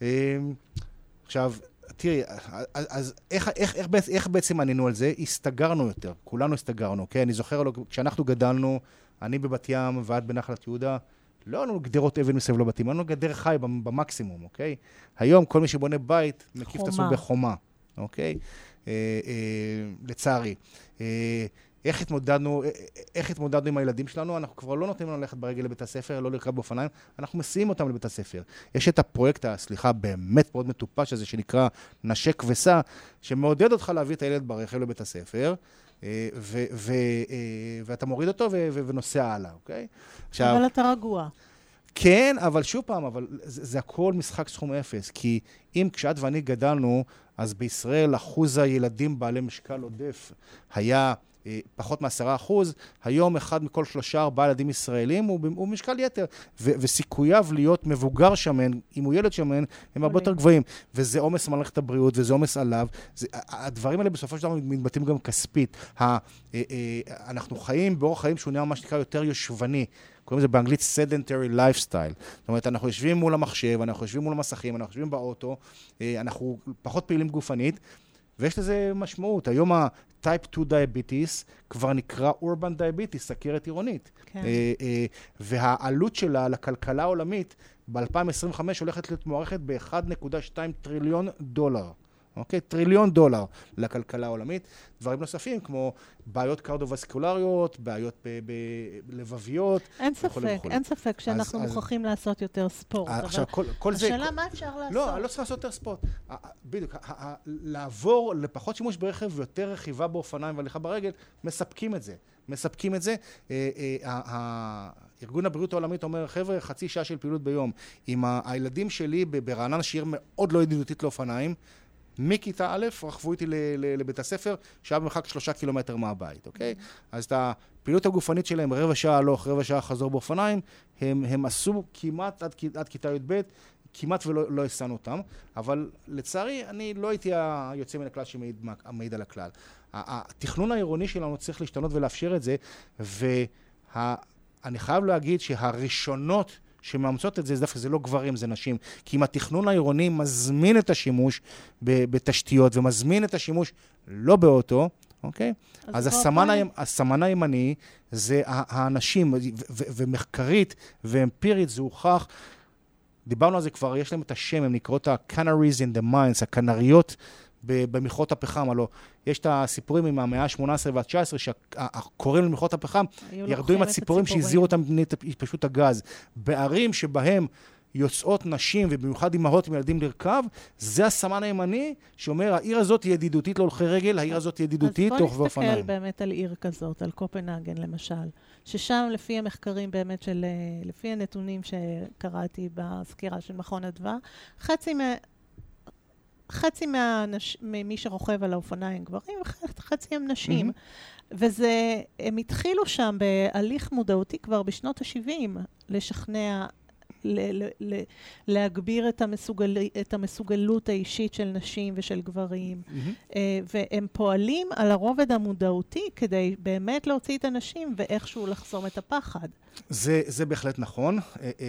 עכשיו, תראי, אז איך, איך, איך, איך בעצם ענינו על זה? הסתגרנו יותר, כולנו הסתגרנו, אוקיי? אני זוכר, כשאנחנו גדלנו, אני בבת ים ועד בנחלת יהודה, לא לנו גדרות אבן מסביב לבתים, לנו גדר חי במקסימום, אוקיי? היום כל מי שבונה בית, מקיף את עצמו בחומה, אוקיי? אה, אה, לצערי. אה, איך התמודדנו, איך התמודדנו עם הילדים שלנו? אנחנו כבר לא נותנים לנו ללכת ברגל לבית הספר, לא לרכב באופניים, אנחנו מסיעים אותם לבית הספר. יש את הפרויקט, הסליחה, באמת מאוד מטופש הזה, שנקרא נשק וסע, שמעודד אותך להביא את הילד ברכב לבית הספר, ו- ו- ואתה מוריד אותו ו- ו- ונוסע הלאה, אוקיי? עכשיו, אבל אתה רגוע. כן, אבל שוב פעם, אבל זה, זה הכל משחק סכום אפס, כי אם כשאת ואני גדלנו, אז בישראל אחוז הילדים בעלי משקל עודף היה פחות מעשרה אחוז, היום אחד מכל שלושה ארבעה ילדים ישראלים הוא, הוא משקל יתר, ו, וסיכוייו להיות מבוגר שמן, אם הוא ילד שמן, הם הרבה יותר גבוהים, וזה עומס על מערכת הבריאות, וזה עומס עליו, זה, הדברים האלה בסופו של דבר מתבטאים גם כספית. ה, אנחנו חיים באורח חיים שהוא נראה מה שנקרא יותר יושבני, קוראים לזה באנגלית sedentary lifestyle. זאת אומרת, אנחנו יושבים מול המחשב, אנחנו יושבים מול המסכים, אנחנו יושבים באוטו, אנחנו פחות פעילים גופנית, ויש לזה משמעות. היום ה-type two diabetes כבר נקרא urban diabetes, סכרת עירונית. כן. והעלות שלה לכלכלה העולמית ב-אלפיים עשרים וחמש הולכת להיות מוערכת ב-אחד נקודה שתיים טריליון דולר. אוקיי? טריליון דולר לכלכלה העולמית. דברים נוספים כמו בעיות קרדיו-וסקולריות, בעיות בלבביות. אין ספק, אין ספק שאנחנו מוכרחים לעשות יותר ספורט. עכשיו, כל זה... השאלה מה אפשר לעשות? לא, לא צריך לעשות יותר ספורט. בדיוק, לעבור לפחות שימוש ברכב ויותר רכיבה באופניים והליכה ברגל, מספקים את זה. מספקים את זה. ארגון הבריאות העולמית אומר, חבר'ה, חצי שעה של פעילות ביום. עם הילדים שלי ברעננה, שעיר מאוד לא ידידותית לאופניים, מכיתה א', רכבו איתי לבית הספר, שעה במרחק שלושה קילומטר מהבית, אוקיי? אז את הפעילות הגופנית שלהם, רבע שעה הלוך, רבע שעה חזור באופניים, הם, הם עשו כמעט עד, עד כיתה י"ב, כמעט ולא לא הסענו אותם, אבל לצערי אני לא הייתי היוצא מן הכלל שמעיד על הכלל. התכנון העירוני שלנו צריך להשתנות ולאפשר את זה, ואני חייב להגיד שהראשונות שמאמצות את זה, דווקא זה לא גברים, זה נשים. כי אם התכנון העירוני מזמין את השימוש בתשתיות, ומזמין את השימוש לא באוטו, אוקיי? אז, אז הסמן, הסמן הימני זה האנשים, ומחקרית ואמפירית זה הוכח, דיברנו על זה כבר, יש להם את השם, הם נקראות ה-canaries in the mines, הקנריות במכרות הפחם, הלוא יש את הסיפורים עם המאה ה-שמונה עשרה וה-תשע עשרה שהקוראים למכרות הפחם ירדו עם הציפורים שהזהירו אותם מפני פשוט הגז. בערים שבהם יוצאות נשים ובמיוחד אמהות עם ילדים לרכב, זה הסמן הימני שאומר העיר הזאת היא ידידותית להולכי רגל, העיר הזאת היא ידידותית לרוכבי אופניים. אז בוא נסתכל באמת על עיר כזאת, על קופנהגן למשל, ששם לפי המחקרים באמת של, לפי הנתונים שקראתי בסקירה של מכון אדווה, חצי מה... חצי מהנש... ממי שרוכב על האופניים גברים, וחצי הם נשים. Mm-hmm. וזה, הם התחילו שם בהליך מודעותי כבר בשנות ה-שבעים, לשכנע, ל- ל- ל- להגביר את, המסוגל... את המסוגלות האישית של נשים ושל גברים. Mm-hmm. והם פועלים על הרובד המודעותי כדי באמת להוציא את הנשים ואיכשהו לחסום את הפחד. זה, זה בהחלט נכון.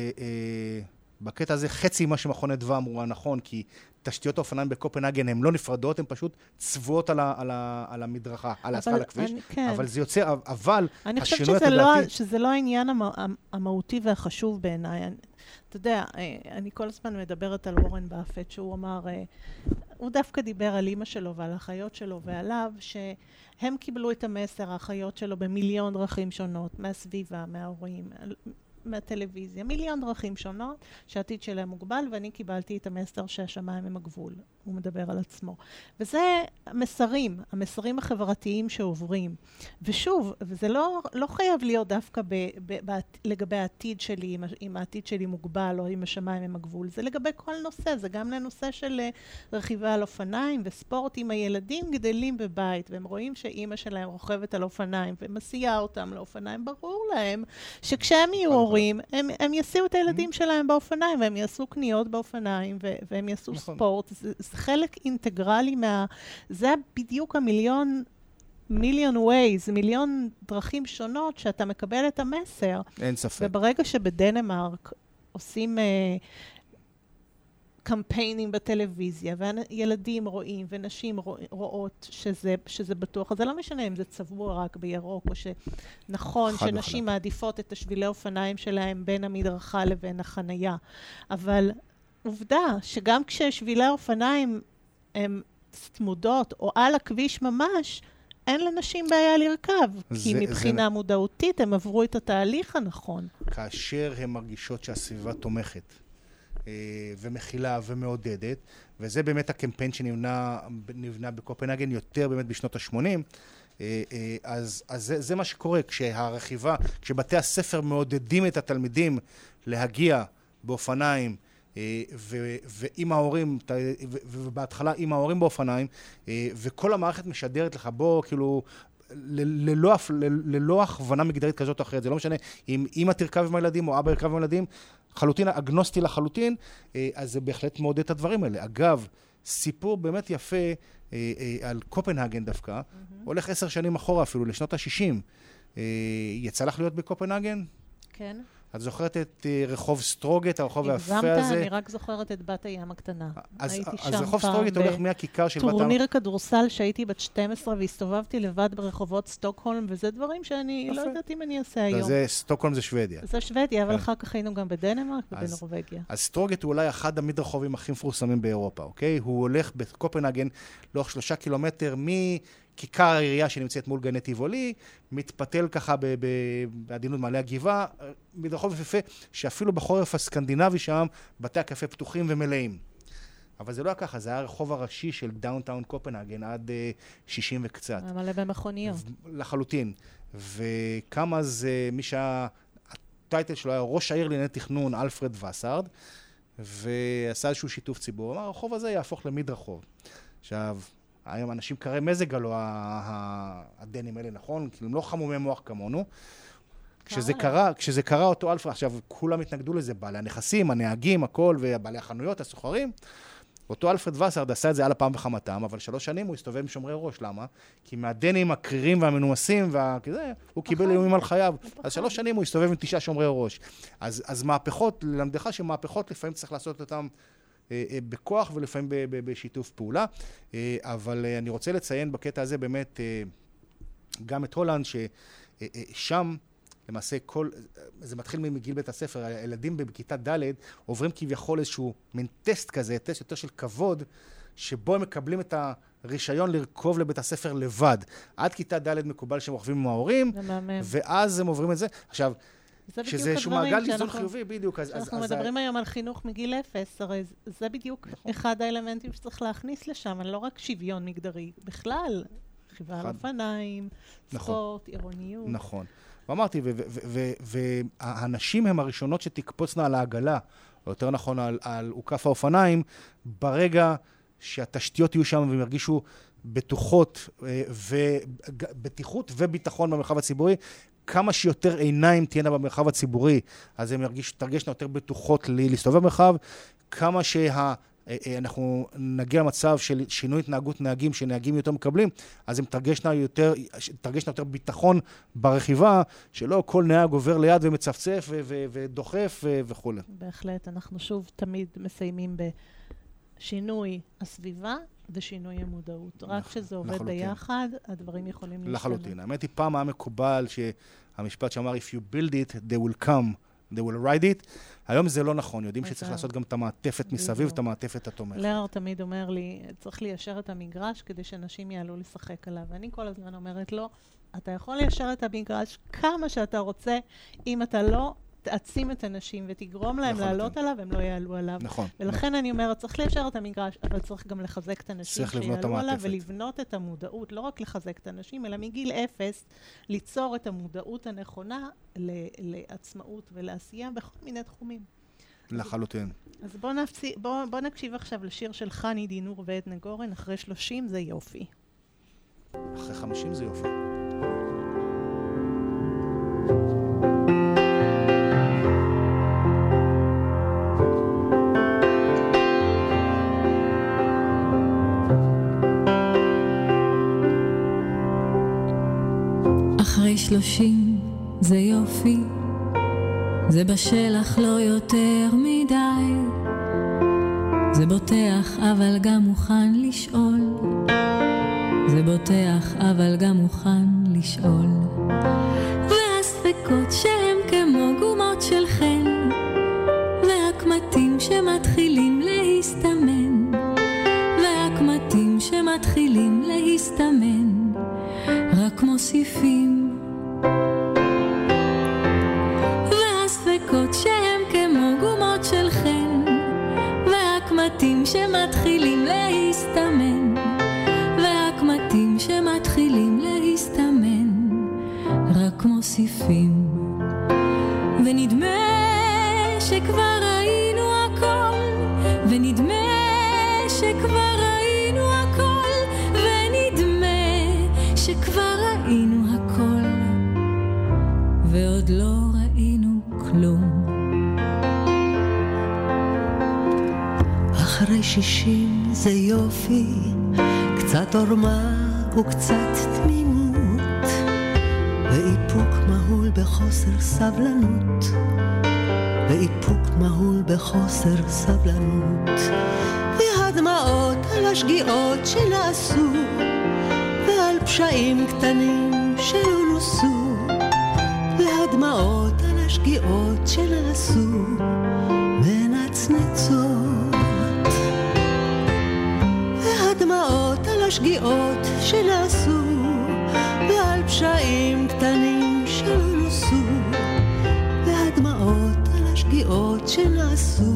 בקטע הזה חצי מה שמכון אדווה אמרו נכון, כי תשתיות האופניים בקופנהגן הן לא נפרדות, הן פשוט צבועות על, ה, על, ה, על המדרכה, על הסקל הכביש, כן. אבל זה יוצא, אבל אני חושבת שזה לא, שזה לא העניין המה, המהותי והחשוב בעיניי. אתה יודע, אני כל הזמן מדברת על וורן באפט, שהוא אמר, הוא דווקא דיבר על אמא שלו ועל האחיות שלו ועליו, שהם קיבלו את המסר, האחיות שלו, במיליון דרכים שונות, מהסביבה, מההורים, מהטלוויזיה, מיליון דרכים שונות, שהעתיד שלהם מוגבל, ואני קיבלתי את המסר שהשמיים הם הגבול. הוא מדבר על עצמו. וזה המסרים, המסרים החברתיים שעוברים. ושוב, וזה לא, לא חייב להיות דווקא ב, ב, ב, לגבי העתיד שלי, אם, אם העתיד שלי מוגבל, או אם השמיים הם הגבול. זה לגבי כל נושא, זה גם לנושא של רכיבה על אופניים וספורט. עם הילדים גדלים בבית, והם רואים שאימא שלהם רוכבת על אופניים, ומסיעה אותם לאופניים, ברור להם שכשהם יהיו הורים, הם, הם יסיעו את הילדים שלהם באופניים, והם יעשו קניות באופניים, ו, והם יעשו ספורט. זה, זה חלק אינטגרלי מה... זה בדיוק המיליון, מיליון ווייז, מיליון דרכים שונות שאתה מקבל את המסר. אין ספק. וברגע שבדנמרק עושים אה, קמפיינים בטלוויזיה, וילדים רואים ונשים רואות שזה, שזה בטוח, אז זה לא משנה אם זה צבוע רק בירוק, או שנכון שנשים מעדיפות את השבילי אופניים שלהם בין המדרכה לבין החנייה. אבל עובדה שגם כששבילי האופניים הם צמודות או על הכביש ממש, אין לנשים בעיה לרכב, זה, כי מבחינה זה... מודעותית הם עברו את התהליך הנכון. כאשר הן מרגישות שהסביבה תומכת אה, ומכילה ומעודדת, וזה באמת הקמפיין שנבנה נבנה בקופנהגן יותר באמת בשנות ה-שמונים, אה, אה, אז, אז זה, זה מה שקורה כשהרכיבה, כשבתי הספר מעודדים את התלמידים להגיע באופניים, ועם ההורים, ובהתחלה עם ההורים באופניים, וכל המערכת משדרת לך, בוא, כאילו, ללא, ללא הכוונה מגדרית כזאת או אחרת. זה לא משנה אם אמא תרכב עם הילדים או אבא ירכב עם הילדים, חלוטין, אגנוסטי לחלוטין, אז זה בהחלט מעודד את הדברים האלה. אגב, סיפור באמת יפה על קופנהגן דווקא, הולך עשר שנים אחורה אפילו, לשנות ה-שישים. יצא לך להיות בקופנהגן? כן. את זוכרת את רחוב סטרוגט, הרחוב היפה הזה? הגזמת, אני רק זוכרת את בת הים הקטנה. אז, הייתי אז שם רחוב סטרוגט הולך מהכיכר של בת הים. טורניר כדורסל שהייתי בת שתים עשרה והסתובבתי לבד ברחובות סטוקהולם, וזה דברים שאני לא יודעת אם אני אעשה היום. זה, סטוקהולם זה שוודיה. זה שוודיה, אבל אחר כך היינו גם בדנמרק ובנורווגיה. אז סטרוגט הוא אולי אחד המדרחובים הכי מפורסמים באירופה, אוקיי? הוא הולך בקופנהגן לאורך שלושה קילומטר מ... כיכר העירייה שנמצאת מול גני טיבולי, מתפתל ככה בעדינות מעלה הגבעה, מדרחוב יפה, שאפילו בחורף הסקנדינבי שם, בתי הקפה פתוחים ומלאים. אבל זה לא היה ככה, זה היה הרחוב הראשי של דאונטאון קופנהגן עד שישים וקצת. מלא במכוניות. לחלוטין. וכמה זה, מי שהטייטל שלו היה ראש העיר לענייני תכנון, אלפרד וסארד, ועשה איזשהו שיתוף ציבור. הוא אמר, הרחוב הזה יהפוך למדרחוב. עכשיו, היום אנשים קרי מזג הלא הדנים האלה, נכון? כאילו הם לא חמומי מוח כמונו. כשזה קרה, כשזה קרה אותו אלפרד, עכשיו כולם התנגדו לזה, בעלי הנכסים, הנהגים, הכל, ובעלי החנויות, הסוחרים. אותו אלפרד וסארד עשה את זה על הפעם וחמתם, אבל שלוש שנים הוא הסתובב עם שומרי ראש. למה? כי מהדנים הקרירים והמנומסים, וכזה, הוא קיבל איומים על חייו. אז שלוש שנים הוא הסתובב עם תשעה שומרי ראש. אז, אז מהפכות, ללמדך שמהפכות לפעמים צריך לעשות אותם בכוח ולפעמים בשיתוף פעולה, אבל אני רוצה לציין בקטע הזה באמת גם את הולנד, ששם למעשה כל, זה מתחיל מגיל בית הספר, הילדים בכיתה ד' עוברים כביכול איזשהו מין טסט כזה, טסט יותר של כבוד, שבו הם מקבלים את הרישיון לרכוב לבית הספר לבד. עד כיתה ד' מקובל שהם רוכבים עם ההורים, ואז הם עוברים את זה. עכשיו, שזה איזשהו מעגל איזון חיובי, בדיוק. אנחנו מדברים היום על חינוך מגיל אפס, הרי זה בדיוק אחד האלמנטים שצריך להכניס לשם, לא רק שוויון מגדרי, בכלל, רכיבה על אופניים, ספורט, עירוניות. נכון. ואמרתי, והנשים הן הראשונות שתקפוצנה על העגלה, או יותר נכון על עוקף האופניים, ברגע שהתשתיות יהיו שם והם ירגישו בטוחות, ובטיחות וביטחון במרחב הציבורי, כמה שיותר עיניים תהיינה במרחב הציבורי, אז הם ירגיש, תרגשנה יותר בטוחות להסתובב במרחב, כמה שאנחנו נגיע למצב של שינוי התנהגות נהגים, שנהגים יותר מקבלים, אז הם תרגשנה יותר, תרגשנה יותר ביטחון ברכיבה, שלא כל נהג עובר ליד ומצפצף ו- ו- ודוחף ו- וכו'. בהחלט, אנחנו שוב תמיד מסיימים בשינוי הסביבה, ושינוי המודעות. רק כשזה עובד לחלוטין. ביחד, הדברים יכולים להשתנה. לחלוטין. האמת היא, פעם היה מקובל שהמשפט שאמר, if you build it, they will come, they will ride it. היום זה לא נכון. יודעים שצריך לעשות גם את המעטפת מסביב, את המעטפת התומכת. לרר תמיד אומר לי, צריך ליישר את המגרש כדי שאנשים יעלו לשחק עליו. ואני כל הזמן אומרת לו, אתה יכול ליישר את המגרש כמה שאתה רוצה, אם אתה לא תעצים את אנשים ותגרום להם לעלות עליו, הם לא יעלו עליו. נכון. ולכן אני אומרת, צריך ליישר את המגרש, אבל צריך גם לחזק את האנשים שיעלו עליו, ולבנות את המודעות, לא רק לחזק את האנשים, אלא מגיל אפס, ליצור את המודעות הנכונה לעצמאות ולעשייה בכל מיני תחומים. לחלוטין. אז בוא, נפצי, בוא, בוא נקשיב עכשיו לשיר של חני דינור ועדנה גורן, אחרי שלושים זה יופי. אחרי חמישים זה יופי. אחרי שלושים זה יופי, זה בשלח לא יותר מדי, זה בוטח אבל גם מוכן לשאול, זה בוטח אבל גם מוכן לשאול, והספקות שהם כמו גומות של חן, והקמטים שמתחילים להסתמן, והקמטים שמתחילים להסתמן רק מוסיפים, והספקות שהם כמו גומות של חן, והקמטים שמתחילים להסתמן, והקמטים שמתחילים להסתמן רק מוסיפים, ונדמה שכבר ראינו הכל, ונדמה שכבר ראינו הכל, ונדמה שכבר ראינו שישים זה יופי, קצת עורמה וקצת תמימות, ואיפוק מהול בחוסר סבלנות, ואיפוק מהול בחוסר סבלנות, והדמעות על השגיאות שנעשו, ועל פשעים קטנים שלא נוסו, והדמעות על השגיאות שנעשו מנצנצות, והדמעות על השגיאות שנעשו, ועל פשעים קטנים שלא נוסו, והדמעות על השגיאות שנעשו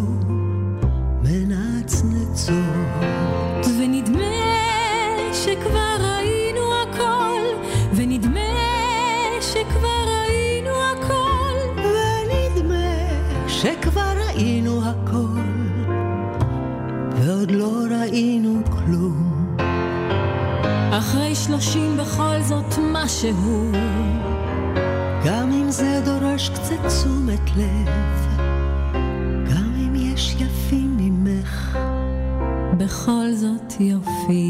מנצנצות. ונדמה שכבר ראינו הכל, ונדמה שכבר ראינו הכל, ונדמה שכבר ראינו הכל, ועוד לא ראינו כלום. אחרי שלושים בכל זאת משהו, גם אם זה דורש קצת תשומת לב, גם אם יש יפים ממך, בכל זאת יופי.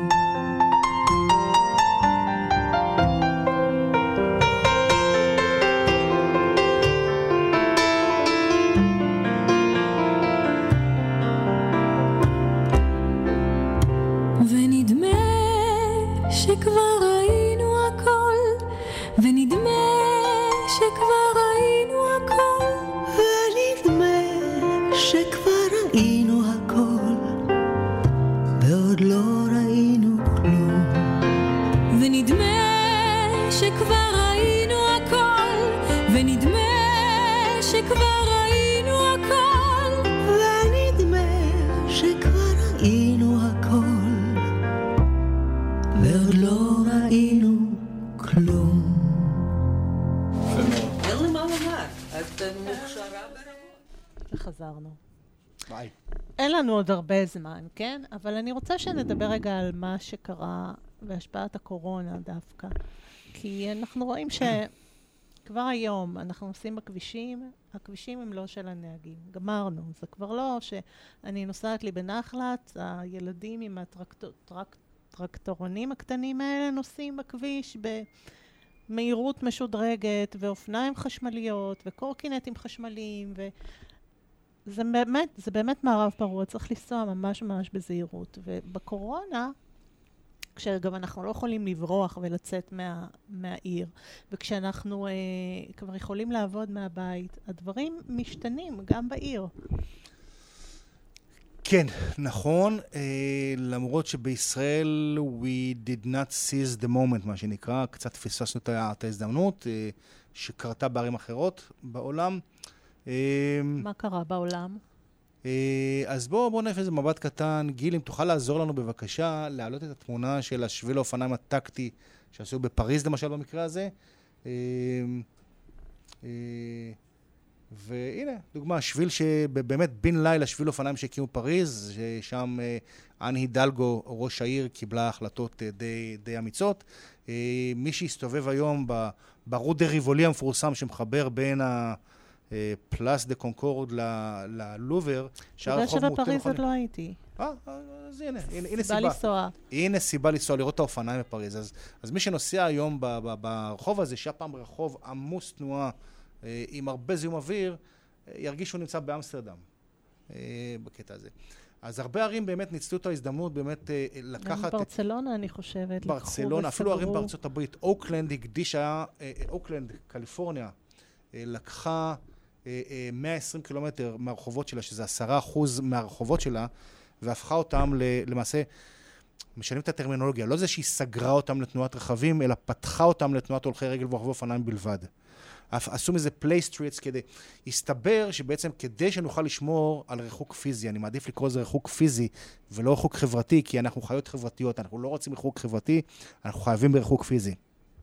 אין לנו עוד הרבה זמן, כן? אבל אני רוצה שנדבר רגע על מה שקרה בהשפעת הקורונה דווקא. כי אנחנו רואים שכבר היום אנחנו נוסעים בכבישים, הכבישים הם לא של הנהגים. גמרנו. זה כבר לא שאני נוסעת לי בנחלת, הילדים עם הטרקטורונים הקטנים האלה נוסעים בכביש במהירות משודרגת, ואופניים חשמליות, וקורקינטים חשמליים, ו... זה באמת, זה באמת מערב פרוע, צריך לנסוע ממש ממש בזהירות. ובקורונה, כשגם אנחנו לא יכולים לברוח ולצאת מה, מהעיר, וכשאנחנו אה, כבר יכולים לעבוד מהבית, הדברים משתנים גם בעיר. כן, נכון, אה, למרות שבישראל we did not seize the moment, מה שנקרא, קצת פספסנו את ההזדמנות אה, שקרתה בערים אחרות בעולם. מה קרה בעולם? אז בואו בוא נפס איזה מבט קטן. גיל, אם תוכל לעזור לנו בבקשה להעלות את התמונה של השביל האופניים הטקטי שעשו בפריז למשל במקרה הזה. והנה, דוגמה, שביל שבאמת בין לילה שביל אופניים שהקימו פריז, ששם אן הידלגו, ראש העיר, קיבלה החלטות די, די אמיצות. מי שהסתובב היום ברו דה ריבולי המפורסם שמחבר בין ה... פלאס דה קונקורד ללובר, שהרחוב מוטה... שבפריז עוד לא הייתי. אה, אז הנה, הנה סיבה. סיבה לנסוע. הנה סיבה לנסוע, לראות את האופניים בפריז. אז, אז מי שנוסע היום ב, ב, ברחוב הזה, שהפעם רחוב עמוס תנועה, אה, עם הרבה זיהום אוויר, אה, ירגיש שהוא נמצא באמסטרדם, אה, בקטע הזה. אז הרבה ערים באמת ניצלו את ההזדמנות, באמת אה, לקחת... ברצלונה, אני חושבת. ברצלונה, אפילו ערים בארצות הברית. אוקלנד הקדישה, אה, אוקלנד, קליפורניה, אה, לקחה... מאה ועשרים קילומטר מהרחובות שלה, שזה עשרה אחוז מהרחובות שלה, והפכה אותם למעשה, משנים את הטרמינולוגיה, לא זה שהיא סגרה אותם לתנועת רכבים, אלא פתחה אותם לתנועת הולכי רגל ורוכבי אופניים בלבד. עשו מזה פליי סטריטס כדי, הסתבר שבעצם כדי שנוכל לשמור על ריחוק פיזי, אני מעדיף לקרוא לזה ריחוק פיזי ולא ריחוק חברתי, כי אנחנו חיות חברתיות, אנחנו לא רוצים ריחוק חברתי, אנחנו חייבים בריחוק פיזי.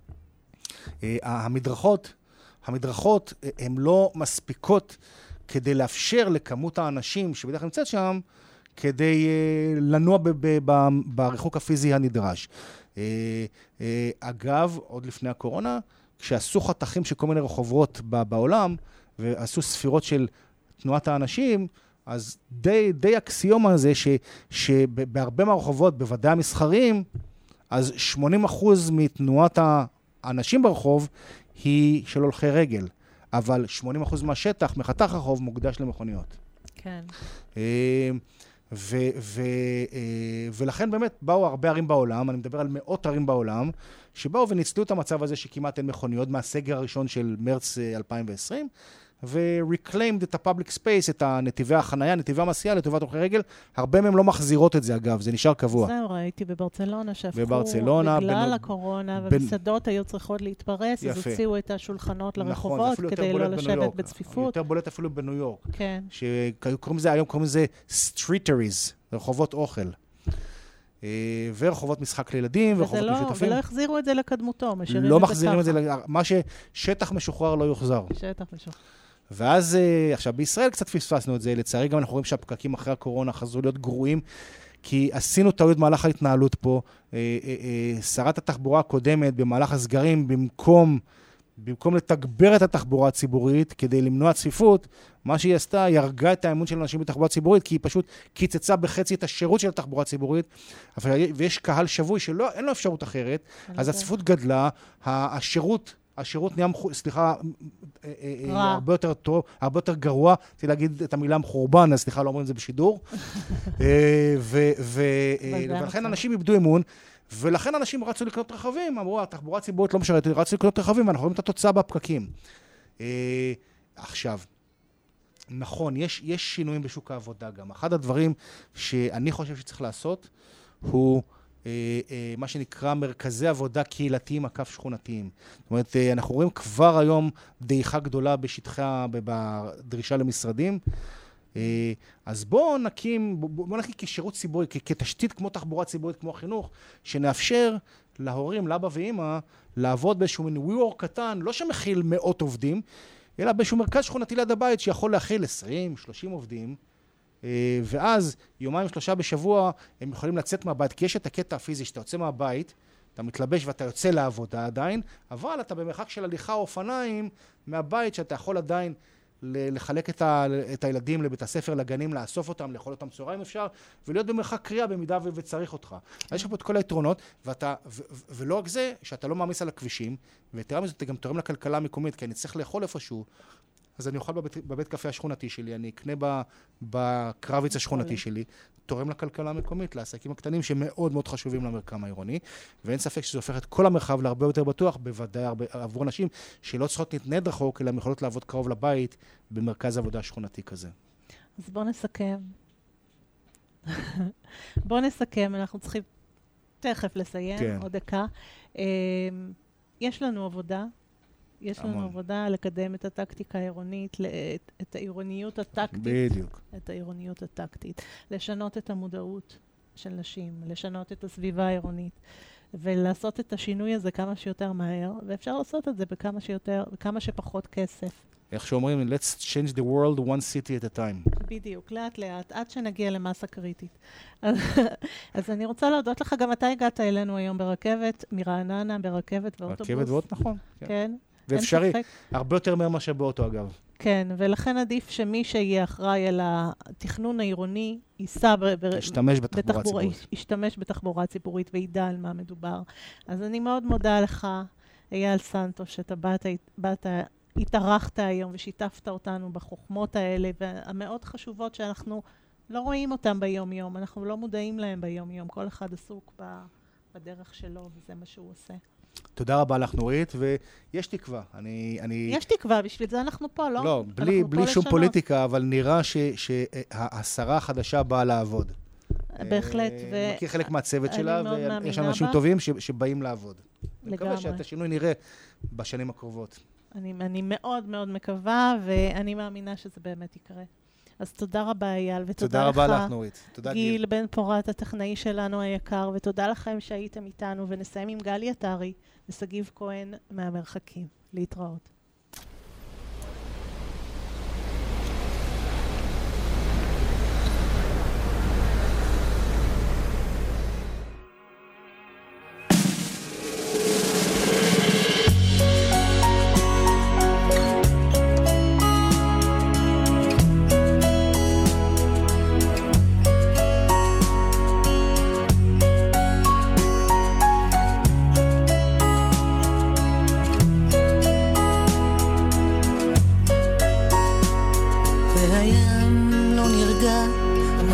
המדרכות, המדרכות הן לא מספיקות כדי לאפשר לכמות האנשים שבדרך נמצאת שם, כדי uh, לנוע ב- ב- ב- בריחוק הפיזי הנדרש. Uh, uh, אגב, עוד לפני הקורונה, כשעשו חתכים של כל מיני רחובות ב- בעולם, ועשו ספירות של תנועת האנשים, אז די, די אקסיומה זה ש, שבהרבה מהרחובות, בוודאי המסחריים, אז שמונים אחוז מתנועת האנשים ברחוב היא של הולכי רגל, אבל שמונים אחוז מהשטח, מחתך הרחוב, מוקדש למכוניות. כן. ו, ו, ולכן באמת באו הרבה ערים בעולם, אני מדבר על מאות ערים בעולם, שבאו וניצלו את המצב הזה שכמעט אין מכוניות מהסגר הראשון של מרץ אלפיים ועשרים, ו-reclaimed את ה-public space, את הנתיבי החנייה, נתיבי המסיעה לטובת הולכי רגל. הרבה מהם לא מחזירות את זה, אגב, זה נשאר קבוע. זהו, ראיתי בברצלונה, שהפכו בברצלונה, בגלל בנ... הקורונה, בנ... ומסעדות היו צריכות להתפרס, יפה. אז הוציאו את השולחנות לרחובות, נכון, כדי לא לשבת בצפיפות. יותר בולט אפילו בניו יורק. כן. שקוראים לזה, היום קוראים לזה streeteries, רחובות אוכל. ורחובות משחק לילדים, ורחובות לא, משותפים. ולא החזירו את זה לקדמותו, משאירים לא את זה מחזירים ככה. את זה, מה ששטח משוחרר לא יוחזר. שטח משוחרר. ואז, עכשיו, בישראל קצת פספסנו את זה, לצערי גם אנחנו רואים שהפקקים אחרי הקורונה חזרו להיות גרועים, כי עשינו טעויות במהלך ההתנהלות פה. אה, אה, אה, שרת התחבורה הקודמת במהלך הסגרים, במקום, במקום לתגבר את התחבורה הציבורית, כדי למנוע צפיפות, מה שהיא עשתה, היא הרגה את האמון של אנשים בתחבורה ציבורית, כי היא פשוט קיצצה בחצי את השירות של התחבורה הציבורית, ויש קהל שבוי שאין לו אפשרות אחרת, אז הצפיפות גדלה, השירות, השירות נהיה, סליחה, הרבה יותר טוב, הרבה יותר גרוע, צריך להגיד את המילה מחורבן, אז סליחה, לא אומרים את זה בשידור, ולכן אנשים איבדו אמון, ולכן אנשים רצו לקנות רכבים, אמרו, התחבורה הציבורית לא משרתת, רצו לקנות רכבים, ואנחנו רואים את התוצאה בפקקים. עכשיו, נכון, יש, יש שינויים בשוק העבודה גם. אחד הדברים שאני חושב שצריך לעשות, הוא אה, אה, מה שנקרא מרכזי עבודה קהילתיים, עקף שכונתיים. זאת אומרת, אה, אנחנו רואים כבר היום דעיכה גדולה בשטחי, בדרישה למשרדים, אז בואו נקים, בואו נקים כשירות ציבורי, כתשתית כמו תחבורה ציבורית, כמו חינוך, שנאפשר להורים, לאבא ואמא, לעבוד באיזשהו מין WeWork קטן, לא שמכיל מאות עובדים, אלא באיזשהו מרכז שכונתי ליד הבית, שיכול להכיל עשרים שלושים עובדים, ואז יומיים שלושה בשבוע הם יכולים לצאת מהבית, כי יש את הקטע הפיזי שאתה יוצא מהבית, אתה מתלבש ואתה יוצא לעבודה עדיין, אבל אתה במרחק של הליכה או אופניים מהבית, שאתה יכול עדיין לחלק את, ה, את הילדים לבית הספר, לגנים, לאסוף אותם, לאכול אותם צהריים אפשר, ולהיות במרחק קריאה במידה ו- וצריך אותך. אז יש פה את כל היתרונות, ואתה, ו- ו- ולא רק זה, שאתה לא מאמיס על הכבישים, ותראה מזה, אתה גם תורם לכלכלה המקומית, כי אני צריך לאכול איפשהו, אז אני אוכל בבית, בבית קפה השכונתי שלי, אני אקנה ב, בקרביץ השכונתי שלי, תורם לכלכלה המקומית, לעסקים הקטנים שמאוד מאוד חשובים למרקם העירוני, ואין ספק שזה הופך את כל המרחב להרבה יותר בטוח, בוודאי הרבה, עבור אנשים שלא צריכות להתנד רחוק, אלא יכולות לעבוד קרוב לבית במרכז עבודה שכונתי כזה. אז בוא נסכם. בוא נסכם, אנחנו צריכים תכף לסיים, כן. עוד דקה. יש לנו עבודה, יש לנו עבודה לקדם את הטקטיקה העירונית, את, את העירוניות הטקטית. בדיוק. את העירוניות הטקטית. לשנות את המודעות של נשים, לשנות את הסביבה העירונית, ולעשות את השינוי הזה כמה שיותר מהר, ואפשר לעשות את זה בכמה שיותר, בכמה שפחות כסף. איך שאומרים, let's change the world one city at a time. בדיוק, לאט לאט, עד שנגיע למסה קריטית. אז, אז אני רוצה להודות לך, גם אתה הגעת אלינו היום ברכבת, מרעננה, ברכבת ואוטובוס. רכבת ואוט, נכון. כן. כן. ואפשרי, הרבה יותר מהר מאשר באוטו אגב. כן, ולכן עדיף שמי שיהיה אחראי על התכנון העירוני, ייסע ישתמש בתחבורה ציבורית. ישתמש בתחבורה ציבורית וידע על מה מדובר. אז אני מאוד מודה לך, אייל סנטו, שאתה באת, באת, התארחת היום ושיתפת אותנו בחוכמות האלה, והמאוד חשובות שאנחנו לא רואים אותם ביום-יום, אנחנו לא מודעים להם ביום-יום, כל אחד עסוק בדרך שלו, וזה מה שהוא עושה. תודה רבה לך נורית, ויש תקווה. אני, אני... יש תקווה, בשביל זה אנחנו פה, לא? לא, בלי, בלי שום לשנות. פוליטיקה, אבל נראה ש, שהשרה החדשה באה לעבוד. בהחלט. ו... מכיר חלק מהצוות שלה, ויש אנשים בה. טובים ש, שבאים לעבוד. אני מקווה שאת השינוי נראה בשנים הקרובות. אני, אני מאוד מאוד מקווה, ואני מאמינה שזה באמת יקרה. אז תודה רבה אייל, ותודה לך, תודה רבה לך נורית. תודה גיל. גיל בן פורת, הטכנאי שלנו היקר, ותודה לכם שהייתם איתנו, ונסיים עם גלי עטרי וסגיב כהן מהמרחקים. להתראות.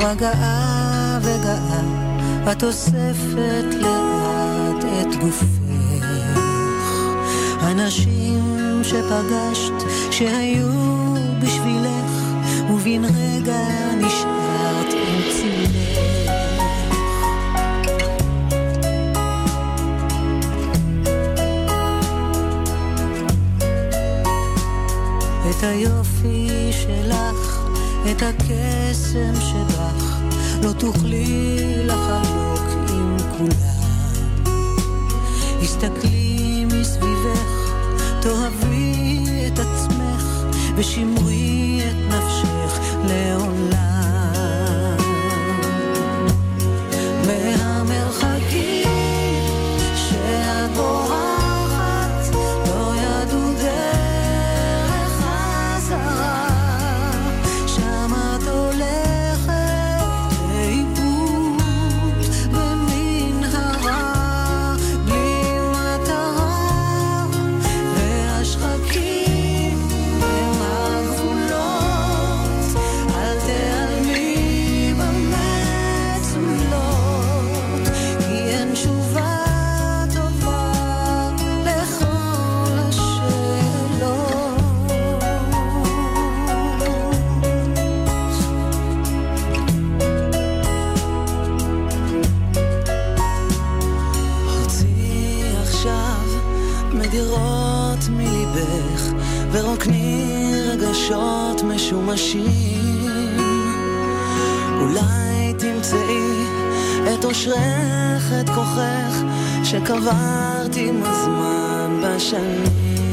נורא גאה וגאה, את אוספת לאט את גופך. אנשים שפגשת שהיו בשבילך, ובין רגע נשארת עם צילך. את היופי שלך, את הקסם שבך, לא תוכלי לחלוק עם כולם. הסתכלי מסביבך, תאהבי את עצמך, ושמרי את נפשך לעולם. מהמרחקים שאת בורחת, לא ידעו דרך חזרה, שם את הולכת לאיבוד במנהרה, בלי מטרה, והשחקים הם הגבולות, אל תעלמי במצולות, כי אין תשובה טובה לכל השאלות. הוציא עכשיו מדירות מליבך, ורוקני רגשות משומשים. אולי תמצאי את אושרך, את כוחך, שקברת עם הזמן בשנים.